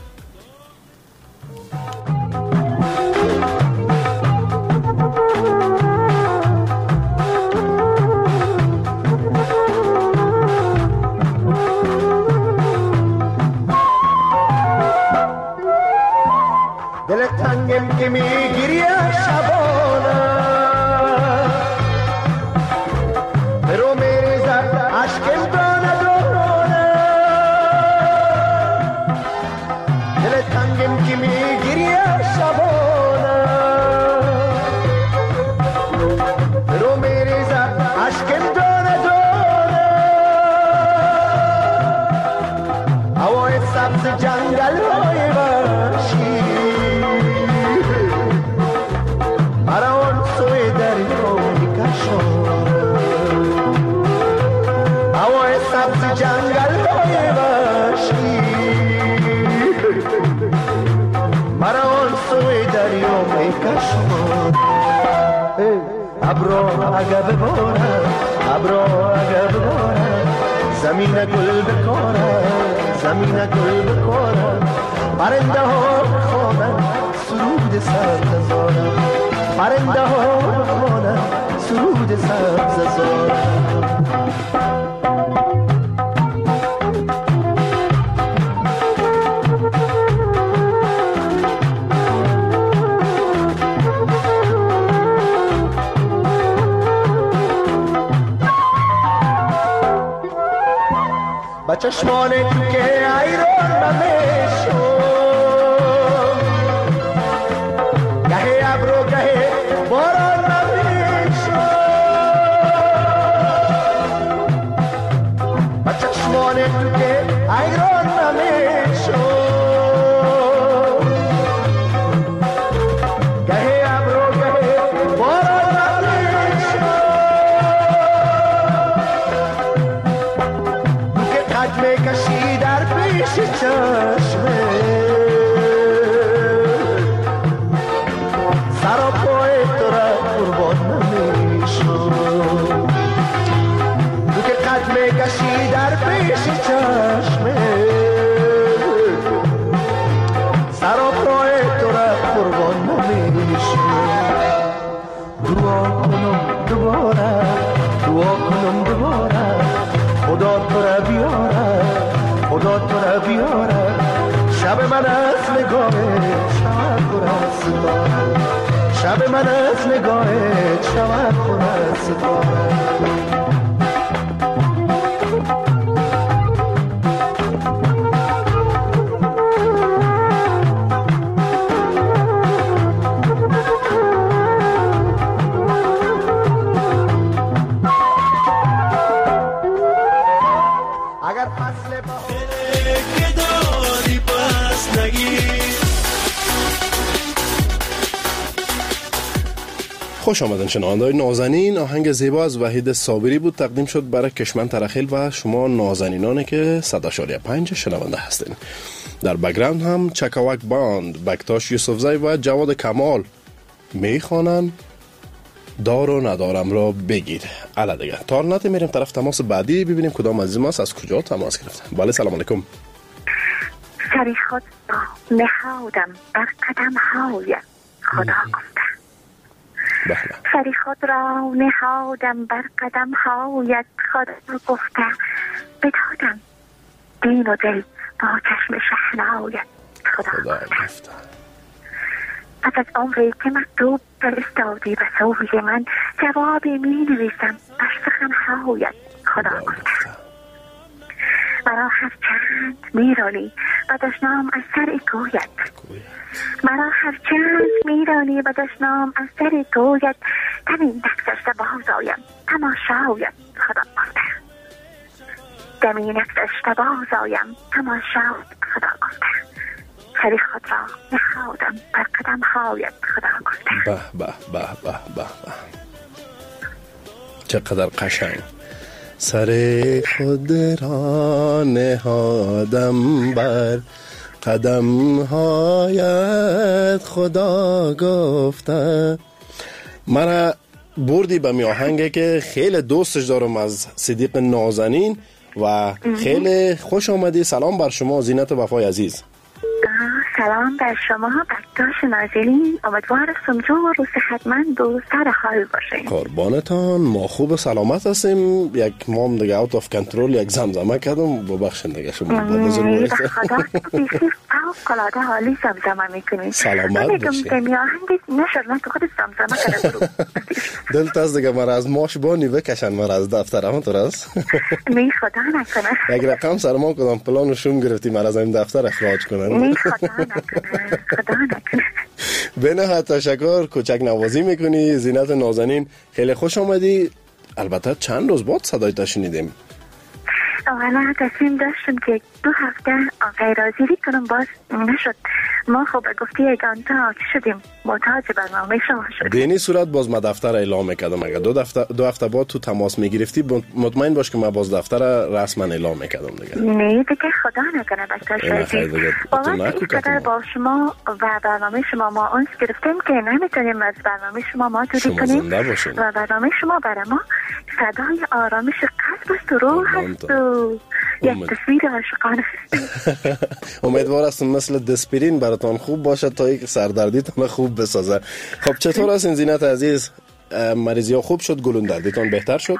دل تنگم که میگیری شبانه برو میریزد عشقم دانه دانه دل تنگم که میگیری شبانه برو میریزد عشقم دانه دانه هوای سبز جنگل های وحشی جنگل های وحشی مرا آن سوی دریا میکشد. ابرا اگه بباره ابرا اگه بباره زمین گل بکاره زمین گل بکاره پرنده ها بخوانن سرود سبز زاره پرنده ها بخوانن سرود سبز زاره. با چشمان تو که ایران نمیشو گهی ابرو گهی باران نمیشو با چشمان تو که ایران نمیشو گهی ابرو گهی باران نمیشو میکشی در پیش چشمه سر و پای تو را قربان نمیشو تو که قد میکشی در پیش چشمه سر و پای تو را قربان نمیشو. دعا کنم دوباره دعا کنم دوباره خدا تو را بیاره خدا تو را بیاره شب من از نگاه شب پر از ستاره شب من از نگاه شب پر از ستاره. خوش آمدن شنونده‌های نازنین. آهنگ زیبا از وحید صابری بود، تقدیم شد برای کشمن ترخیل و شما نازنینانی که صد و اشاریه پنج شنونده هستین. در بک‌گراند هم چکاوک باند، بکتاش یوسفزی و جواد کمال میخوانن دار و ندارم را بگیر. الا دیگه تارنت میریم طرف تماس بعدی ببینیم کدام عزیز ماست از کجا تماس گرفتن. بله سلام علیکم. سری خود نهادم بر قدم های خدا گفته سری خود را نهادم بر قدم هایت خدا گفته بدادم دین و دل با چشم شهنایت خدا گفته پس از عمری که مکتوب فرستادی به سوی من جوابی می نویسم بر سخنهایت خدا گفته مرا هر چند میرانی و دشنام از سر کویت مرا هر چند میرانی و دشنام از سر کویت تمین دکتر سباز آیم تماشایت خدا گفته دمی نفس اشتباه زایم تماشا خدا گفته سری خود را نهادم بر قدم هایت خدا گفته. به به به به به به چقدر قشنگ. سر خود را نهادم بر قدم هایت خدا گفته. مرا بردی به می آهنگی که خیلی دوستش دارم از صدیق نازنین و خیلی خوش آمدی. سلام بر شما زینت وفای عزیز. سلام بر شما بکتاش نازلین. امیدوار سمجو و رو صحتمند و سر حال باشین. قربانتان ما خوب سلامت هستیم. یک مام دیگه اوت آف کنترل یک زمزمه کردم ببخشید دیگه شما بزرگواری به خدا بیشی فوق‌العاده حالی زمزمه میکنید. سلامت باشین. من میگم آهنگ نشد من تو خود زمزمه کردم. دلت از دیگه مرا از ماش بانی بکشن مرا از دفتر همونطور است. می خدا نکنه. یک رقم سر ما کدام پلان و شوم گرفتی مرا از این دفتر اخراج کنن. می خدا نکنه. خدا نکنه. به نهایت تشکر. کوچک نوازی میکنی زینت نازنین. خیلی خوش آمدی. البته چند روز بعد صدایت شنیدیم. اولا تصمیم داشتم که دو هفته غیرحاضری کنم باز نشد. ما خب گفتی یگان تا شدیم محتاج برنامه شما شدیم. به این صورت باز ما دفتر اعلام میکردم. اگر دو هفته دو هفته بعد تو تماس میگرفتی مطمئن باش که ما باز دفتر رسما اعلام میکردم دیگه. نه دیگه خدا نکنه بکتاش. باور اینقدر با شما و برنامه شما ما اونس گرفتیم که نمیتونیم از برنامه شما ما دوری کنیم و برنامه شما برای ما صدای آرامش قلب است و روح است و یک تصویر عاشقانه. امیدوار هستم مثل دسپرین براتون خوب باشه تا یک سردردیتون خوب بسازه. خب چطور هستین زینت عزیز؟ مریضی ها خوب شد؟ گلوندردیتون بهتر شد؟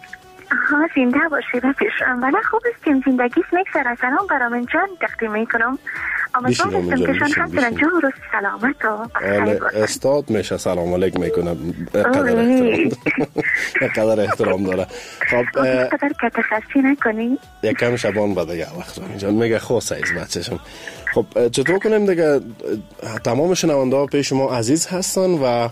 ها زنده باشی رفیش. اولا خوب استیم زندگیست میگذره. سلام برام جان تقدیم میکنم. امیدوار هستم که شان همچنان جور و سلامت و بخیر باشن. استاد میشه سلام علیک میکنم. قدر احترام قدر احترام داره. خب قدر که تخصی نکنی یکم شبان بده دیگه وقت رانی جان میگه خوص ایز بچهشم. خب چطور کنیم دیگه؟ تمام شنونده ها پیش ما عزیز هستن و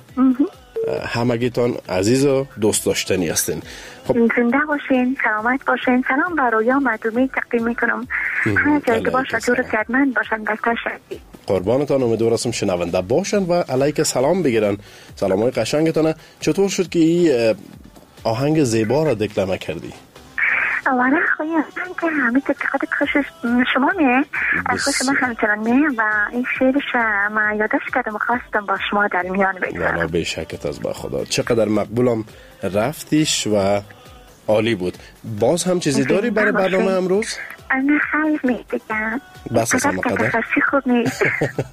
همگیتان عزیز و دوست داشتنی هستین. خب زنده باشین، سلامت باشین. سلام بر رویا مردمی تقدیم میکنم. هر جای که باشه دور سردمند باشن بکتر شدی. قربانتان. امیدوار هستم شنونده باشن و علیک سلام بگیرن. سلام های قشنگتانه. چطور شد که این آهنگ زیبا را دکلمه کردی؟ اولا خواهی که همه تقیقات خوشش شما میه خوش شما همچنان میه و این شعرش ما یادش کردم و خواستم با شما در میان بگذارم. والا به شکت از با خدا. چقدر مقبولم رفتیش و عالی بود. باز هم چیزی داری برای برنامه امروز؟ انا خیلی میدگم بس از همه قدر خوب نیست.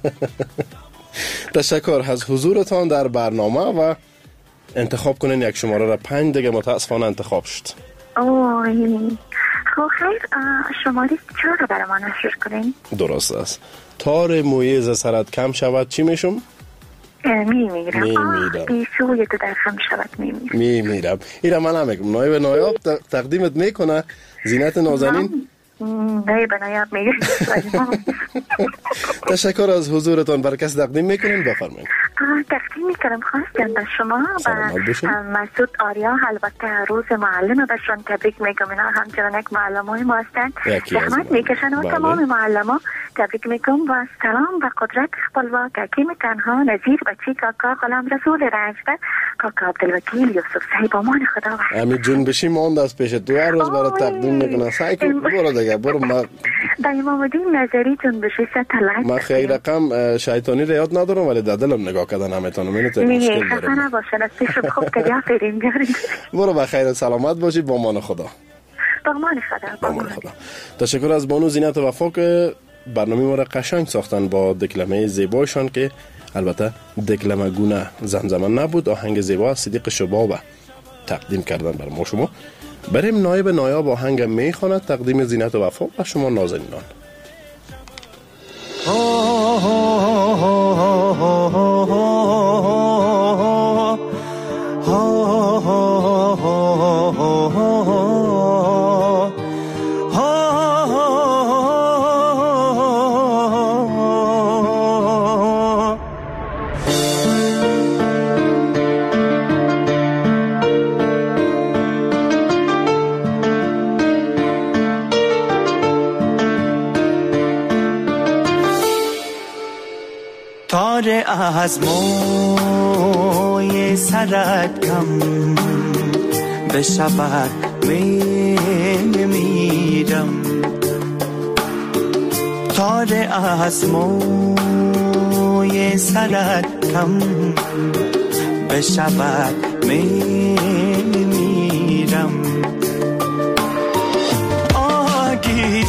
تشکر از حضورتان در برنامه و انتخاب کنین یک شماره را پنج دیگه متاسفانه انتخاب شد. اوه خب خیر شماره چرا برای ما نشر کنین؟ درست است. تار مویه ز سرت کم شود چی میشم؟ می میرم. می میرم. بیشوی تو در خم شود می میرم. می میرم. ایره من هم میگم نایب نایاب تقدیمت میکنه زینت نازنین. نایب نایاب میگم. تشکر از حضورتان. برای کسی تقدیم میکنین بفرمایید. تقدیم میکنم خواستم به شما و مسعود آریا. البته روز معلم بهشون تبریک میگم. اینا همچنان یک معلم های ما هستن زحمت میکشن و تمام معلم ها تبریک میگم و سلام و قدرت خپلوا حکیم تنها نظیر بچی کاکا غلام رسول رنجبر کاکا عبدالوکیل یوسف صاحب امان خدا و همین جون بشی ماند از پیش دو هر روز برای تقدیم میکنن. سعی کن برو دیگه برو. ما با امام الدین نظری جون بشی ستلک ما خیلی رقم شیطانی رو یاد ندارم ولی در دلم نگاه کردن همه تانو منو تو مشکل دارم. نه نباشن از پیش خوب تگه فریم بیاریم. برو بخیر سلامت باشید. با امان خدا. با امان خدا. با امان خدا. تشکر از بانو زینت وفا که برنامه ما را قشنگ ساختن با دکلمه زیبایشان که البته دکلمه گونه زمزمه نبود. آهنگ زیبا از صدیق شبابه تقدیم کردن برای ما. شما بریم نایب نایاب آهنگ میخواند تقدیم زینت وفا و شما نازنینان. تار از موی سرت کم بشود میمیرم تار از موی سرت کم بشود میمیرم آگی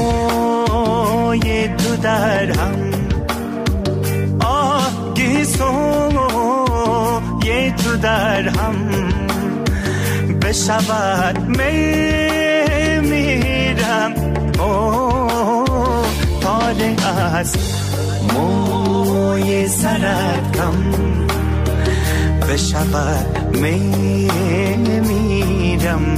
سوی تو در هم آگی سوی تو در هم بشود میمیرم اوه تار از موی سرت کم بشود میمیرم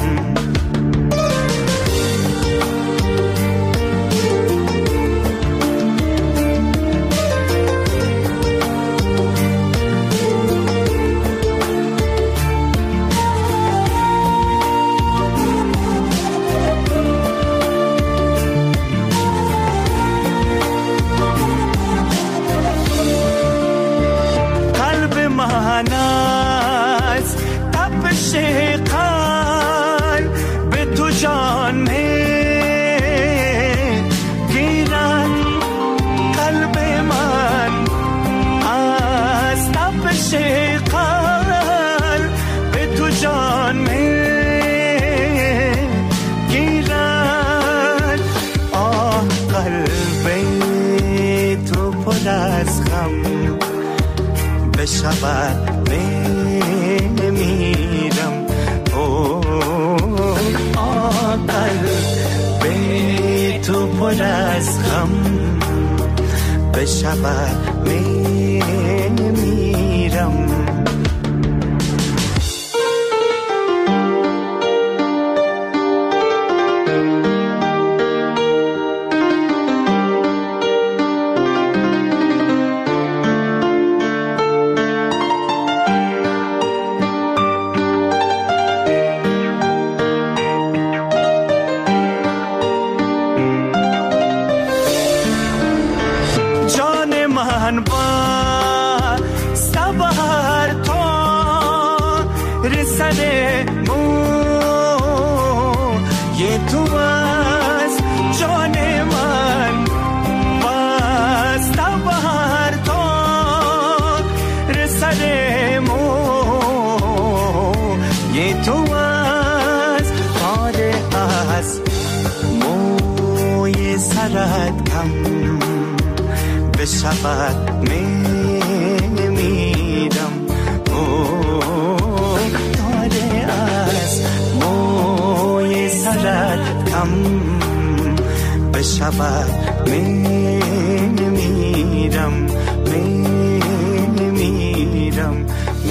بشود میمیرم اوه قلب تو پر از غم بشود میمیرم بشود میمیرم اوه داره از موی سرت کم بشود میمیرم میمیرم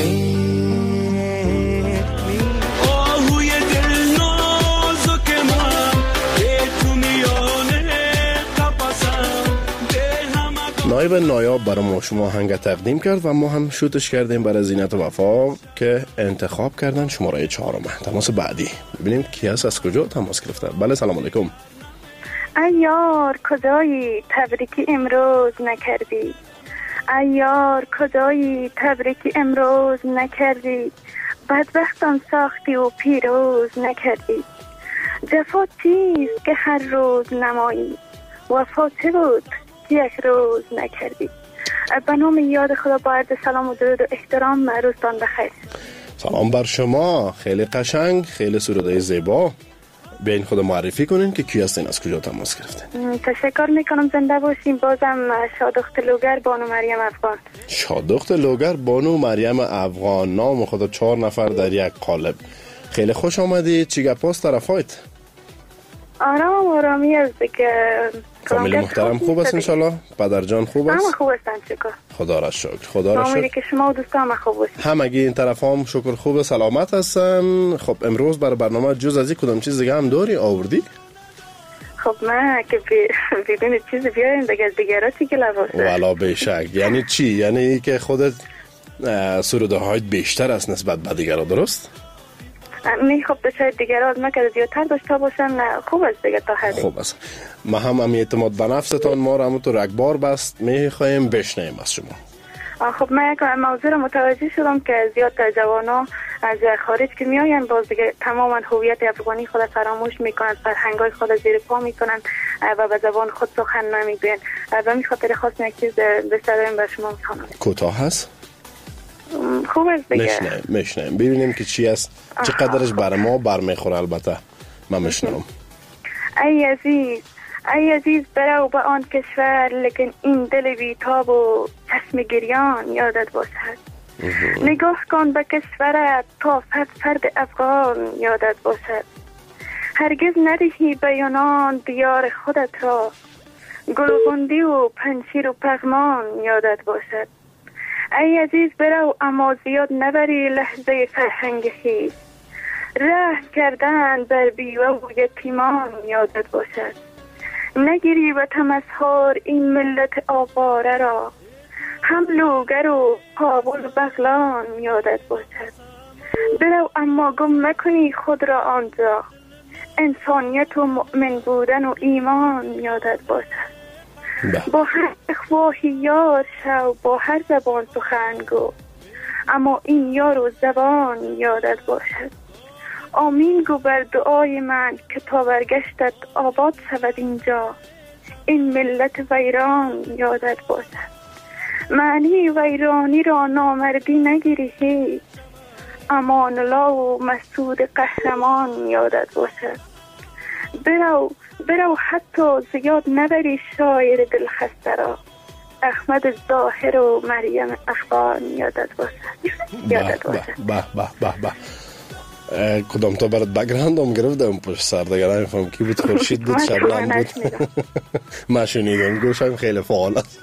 آهوی دل نازک من که تو میانه قفسم نایب نایاب برای ما شما آهنگ تقدیم کرد و ما هم شوتش کردیم برای زینت و وفا که انتخاب کردن شماره چهارم. تماس بعدی ببینیم کی هست، از کجا تماس گرفته. بله سلام علیکم. ای یار کجایی تبریکی امروز نکردی، ای یار کجایی تبریکی امروز نکردی، بدبختان ساختی و پیروز نکردی. جفا چیست که هر روز نمایی، وفا چه بود که یک روز نکردی. به نام یاد خدا با عرض سلام و درود و احترام، روزتان بخیر. سلام بر شما، خیلی قشنگ، خیلی سروده زیبا. بیاین خود معرفی کنین که کی هستین، از کجا تماس گرفتین. تشکر میکنم، زنده باشین. بازم شادخت لوگر بانو مریم افغان. شادخت لوگر بانو مریم افغان، نام خدا چهار نفر در یک قالب. خیلی خوش آمدی. چی گپاست طرفایت؟ آرام آرامی از دیگه. فامیل محترم خوب است انشالله؟ پدر جان خوب است؟ همه خوب هستن شکر. خدا را شکر. خدا را شکر که شما و دوستان هم خوب هستن. همگی این طرف هم شکر خوب سلامت هستن. خب امروز برای برنامه جز از این کدام چیز دیگه هم داری آوردی؟ خب من که بدون چیز بیاریم دیگه از دیگراتی که لباسه. والا بیشک. یعنی چی؟ یعنی که خودت سروده هایت بیشتر است نسبت به دیگرها، درست؟ می خب شاید دیگرها از مکرد زیادتر داشته باشن، خوب است دیگه تا حدی. خوب است. ما هم هم اعتماد به نفستان ما را همونطور اکبار بست می خواهیم بشنیم از شما. خب من یک موضوع رو متوجه شدم که زیاد جوانا از خارج که میاین باز دیگه تماما هویت افغانی خود فراموش میکنند، فرهنگای خود زیر پا میکنند و به زبان خود سخن نمیگویند. و همین خاطر خواستم یک چیز بسیار به شما میخوام. کوتاه هست؟ خوب است دیگه. میشنیم میشنیم ببینیم که چی است، چقدرش بر ما برمیخوره. البته من میشنم. ای عزیز ای عزیز برو به آن کشور، لیکن این دل بیتاب و چشم گریان یادت باشد. نگاه کن به کشورت تا فرد فرد افغان یادت باشد. هرگز ندهی به یونان دیار خودت را، گلغندی و پنشیر و پغمان یادت باشد. ای عزیز برو اما زیاد نبری لحظه فرهنگ خویش، رحم کردن بر بیوه و یتیمان یادت باشد. نگیری به تمسخر این ملت آواره را، هم لوگر و کابل و بغلان یادت باشد. برو اما گم مکنی خود را آنجا، انسانیت و مؤمن بودن و ایمان یادت باشد. با هر اخواهی یار شو، با هر زبان سخن گو، اما این یار و زبان یادت باشد. آمین گو بر دعای من که تا برگشتت آباد شود اینجا، این ملت ویران یادت باشد. معنی ویرانی را نامردی نگیری هیچ، امان الله و مسعود قهرمان یادت باشد. برو برو حتی زیاد نبری شاعر دلخسته را، احمد ظاهر و مریم افغان یادت باشد. یادت باشد. به به به به. کدام تا برات بگراند هم گرفتم پشت سر دیگه نمیفهم کی بود، خورشید بود، شبنم بود. من شنیدم گوشم خیلی فعال است.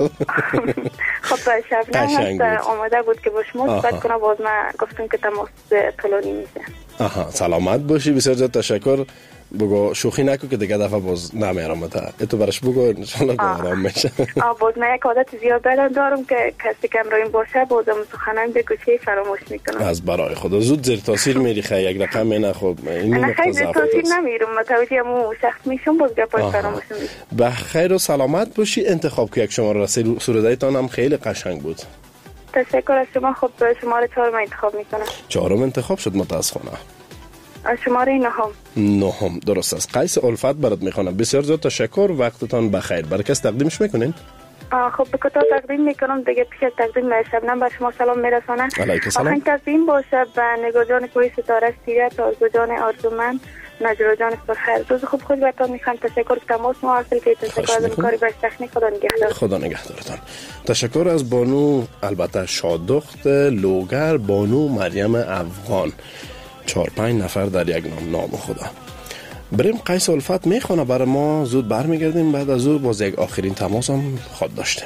خب شبنم هست آماده بود که با شما صحبت کنم، باز من گفتم که تماس طولانی میشه. آها سلامت باشی، بسیار زیاد تشکر. بگو شوخی نکو که دیگه دفعه باز نمیارم تا تو برش بگو ان شاء الله آرام میشه. آ باز من یک عادت زیاد دارم که کسی که امروز باشه بازم سخنان بگو چی فراموش میکنم. از برای خدا زود زیر تاثیر میری خیلی یک رقم نه. خب این نقطه ضعف تاثیر نمیرم، متوجه مو شخص میشم باز گپاش فراموش میشه. به خیر و سلامت باشی. انتخاب که یک شماره رسید سرودایتان هم خیلی قشنگ بود. تشکر از شما. خب شماره چهار من انتخاب میکنم. چهارم انتخاب شد متاسفانه. شماره نهم. نهم درست است. قیس الفت برات میخوانم. بسیار زیاد تشکر، وقتتان بخیر. برای کس تقدیمش میکنین؟ خب به کتا تقدیم میکنم دیگه. پیش از تقدیم شبنم بر شما سلام میرسانم. علیک سلام. آهنگ تقدیم باشه به نگاه جان کوی ستاره سیرت، آرزو جان آرزومند، نجرا جان سرخیر. روز خوب خود براتون میخوام. تشکر که تماس مواصل که تشکر از کاری باش تکنیک. خدا نگهدار. خدا نگهدارتان. تشکر از بانو البته شادخت لوگر، بانو مریم افغان. چهار پنج نفر در یک نام نام خدا. بریم قیس الفت میخونه برای ما، زود برمیگردیم. بعد از او باز یک آخرین تماس هم خود داشتیم.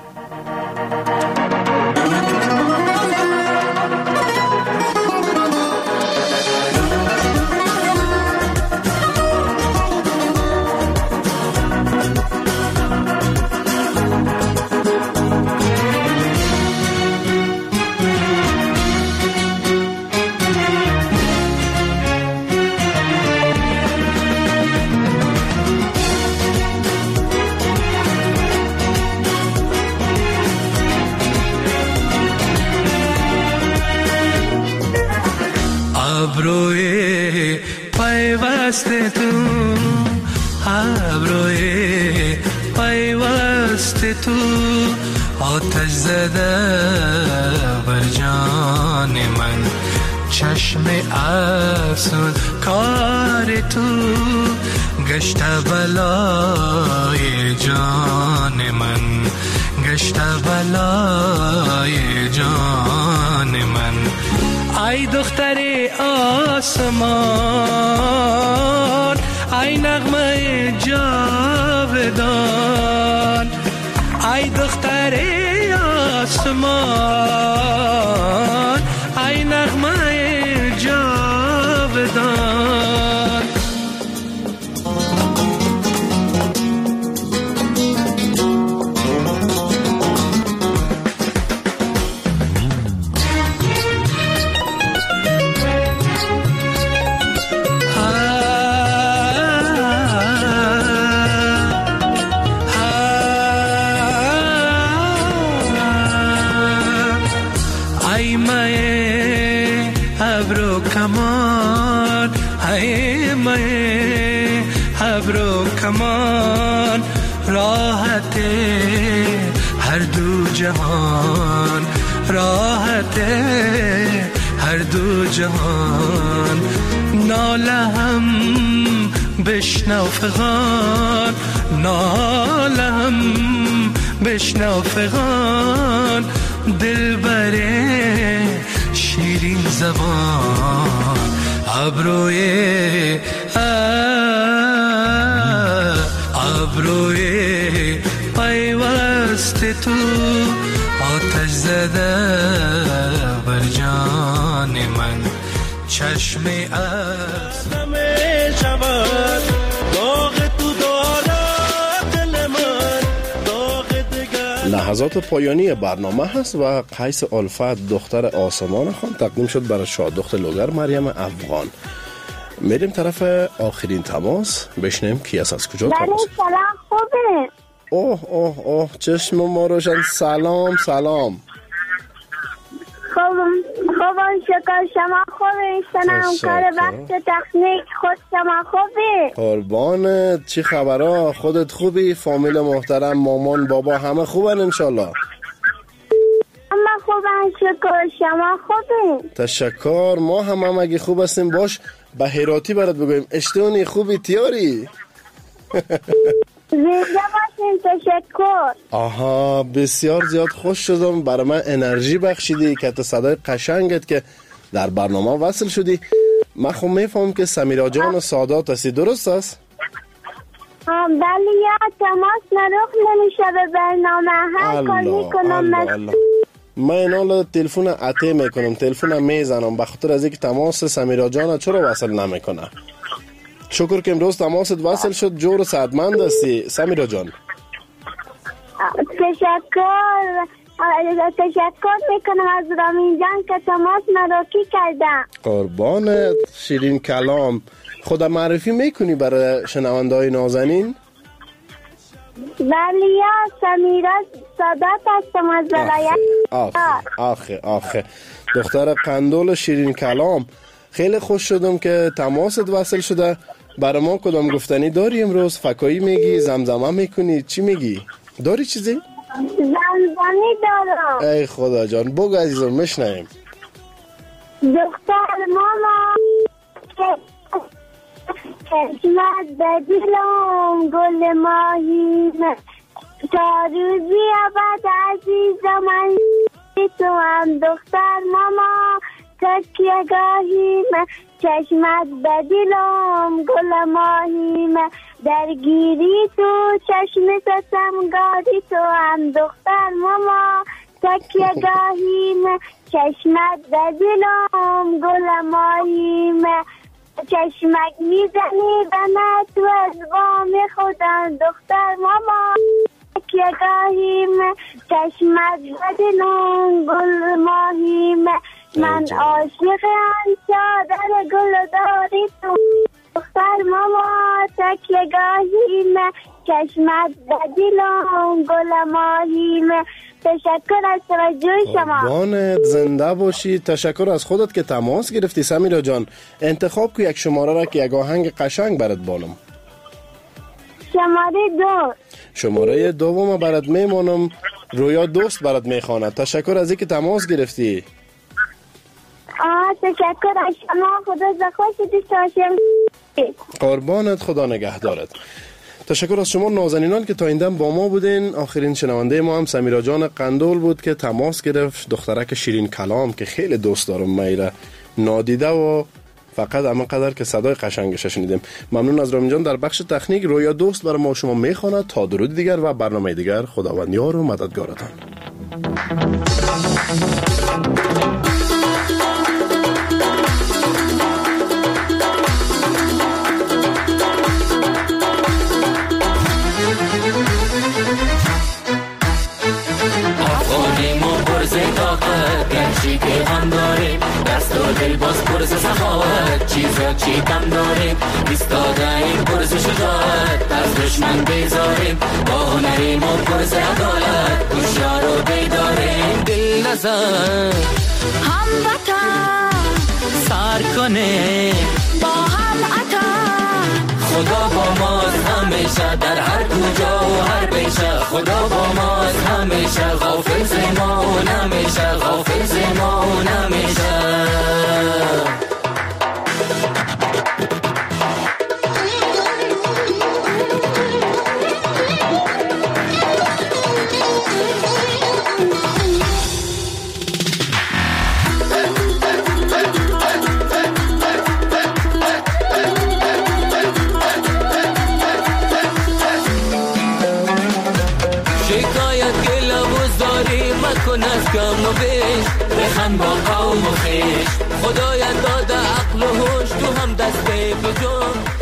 ابروی پیوست تو، ابروی پیوست تو، آتش زده بر جان من، چشم افسون کار تو، گشت بلای جان من، گشت بلای جان من. ای دختر آسمان، ای نغمه جاودان، ای دختر آسمان، ای نغمه جاودان. کمان های مه ابرو کمان راحت هر دو جهان راحت هر دو جهان ناله هم بشنو فغان ناله هم بشنو فغان دل بره شیرین زبان ابروی ابروی پیوست تو آتش زده بر جان من چشم از نمی شود داغ تو دارد دل من داغ دگر. لحظات پایانی برنامه هست و قیس الفت دختر آسمان خان تقدیم شد برای شادخت لوگر مریم افغان. میریم طرف آخرین تماس بشنیم کی است از کجا تماس. سلام خوبه. اوه اوه اوه چشم ما روشن. سلام سلام. خوبم خوبم شکر شما خوبه. سلام کار وقت تکنیک خود شما خوبه. قربانت چی خبرها؟ خودت خوبی؟ فامیل محترم مامان بابا همه خوبن انشالله؟ همه خوبن شکر شما خوبه. تشکر ما هم هم اگه خوب هستیم باش به هراتی برات بگویم اشتونی خوبی تیاری؟ زنده باشین تشکر. آها بسیار زیاد خوش شدم برای من انرژی بخشیدی که تا صدای قشنگت که در برنامه وصل شدی. من خب میفهم که سمیرا جان و سادات هستی درست است؟ بله یا تماس نروخ نمیشه به برنامه هر کار میکنم. من اینا تلفون عطی میکنم تلفون میزنم به خاطر از اینکه تماس سمیرا جان چرا وصل نمیکنه. شکر که امروز تماست وصل شد جور صحتمند هستی سمیرا جان. تشکر تشکر میکنم از رامین جان که تماس نراکی کردم. قربانت شیرین کلام. خود معرفی میکنی برای شنونده‌های نازنین؟ بله یا سمیرا سادات هستم از ولایت. آخه آخه آخه دختر قندول شیرین کلام خیلی خوش شدم که تماست وصل شده. برای ما کدام گفتنی داری امروز؟ فکایی میگی؟ زمزمه میکنی؟ چی میگی؟ داری چیزی؟ زمزمی دارم. ای خدا جان بگو عزیزم مشنویم. دختر ماما چشمت بدلم گل ماهیم تا روزی ابد عزیزم من تو هم دختر ماما تکیه گاهیم چشمت بدلم گل ماهیم درگیری تو چشم ستمگاری تو هم دختر ماما تکیه گاهیم چشمت بدلم گل ماهیم چشمک میزنی به تو از بام خودم دختر ماما تکیه گاهیم چشمت بدلم گل ماهیم من عاشقم چادر گل داری تو دختر ماما تکیه گاهیم چشمت بدلم گل ماهیم. تشکر از توجه شما. قربانت زنده باشی. تشکر از خودت که تماس گرفتی سمیرا جان. انتخاب که یک شماره را که یک آهنگ قشنگ برات بانم. شماره دو. شماره دوم برات میمانم. رویا دوست برات میخواند. تشکر از اینکه تماس گرفتی. آه تشکر از شما. خدا زخوش دیست باشیم. قربانت خدا نگهدارت. تشکر از شما نازنینان که تا این دم با ما بودین. آخرین شنونده ما هم سمیرا جان قندول بود که تماس گرفت. دخترک شیرین کلام که خیلی دوست دارم میره نادیده و فقط اما قدر که صدای قشنگش شنیدیم. ممنون از رامین جان در بخش تکنیک. رویا دوست برای ما شما میخواند. تا درود دیگر و برنامه دیگر خداوند یار و مددگارتان. گرچی که هم داریم دست و دل باز پرس سخاوت چیزا چی کم داریم ایستاده این پرس شجاعت از دشمن بیزاریم با هنریم و پرس عدالت هوشیار و بیداریم دل نزن هموطن سر کنه با هم عطا. خدا با ماست همیشه در هر کجا و هر پیشه. خدا با ماست همیشه غافل ز ما نمیشه غافل ز ما نمیشه. مکن از کم و بیش بخند با قوم و خیش. خدایت داده عقل و هوش تو هم دست بجنب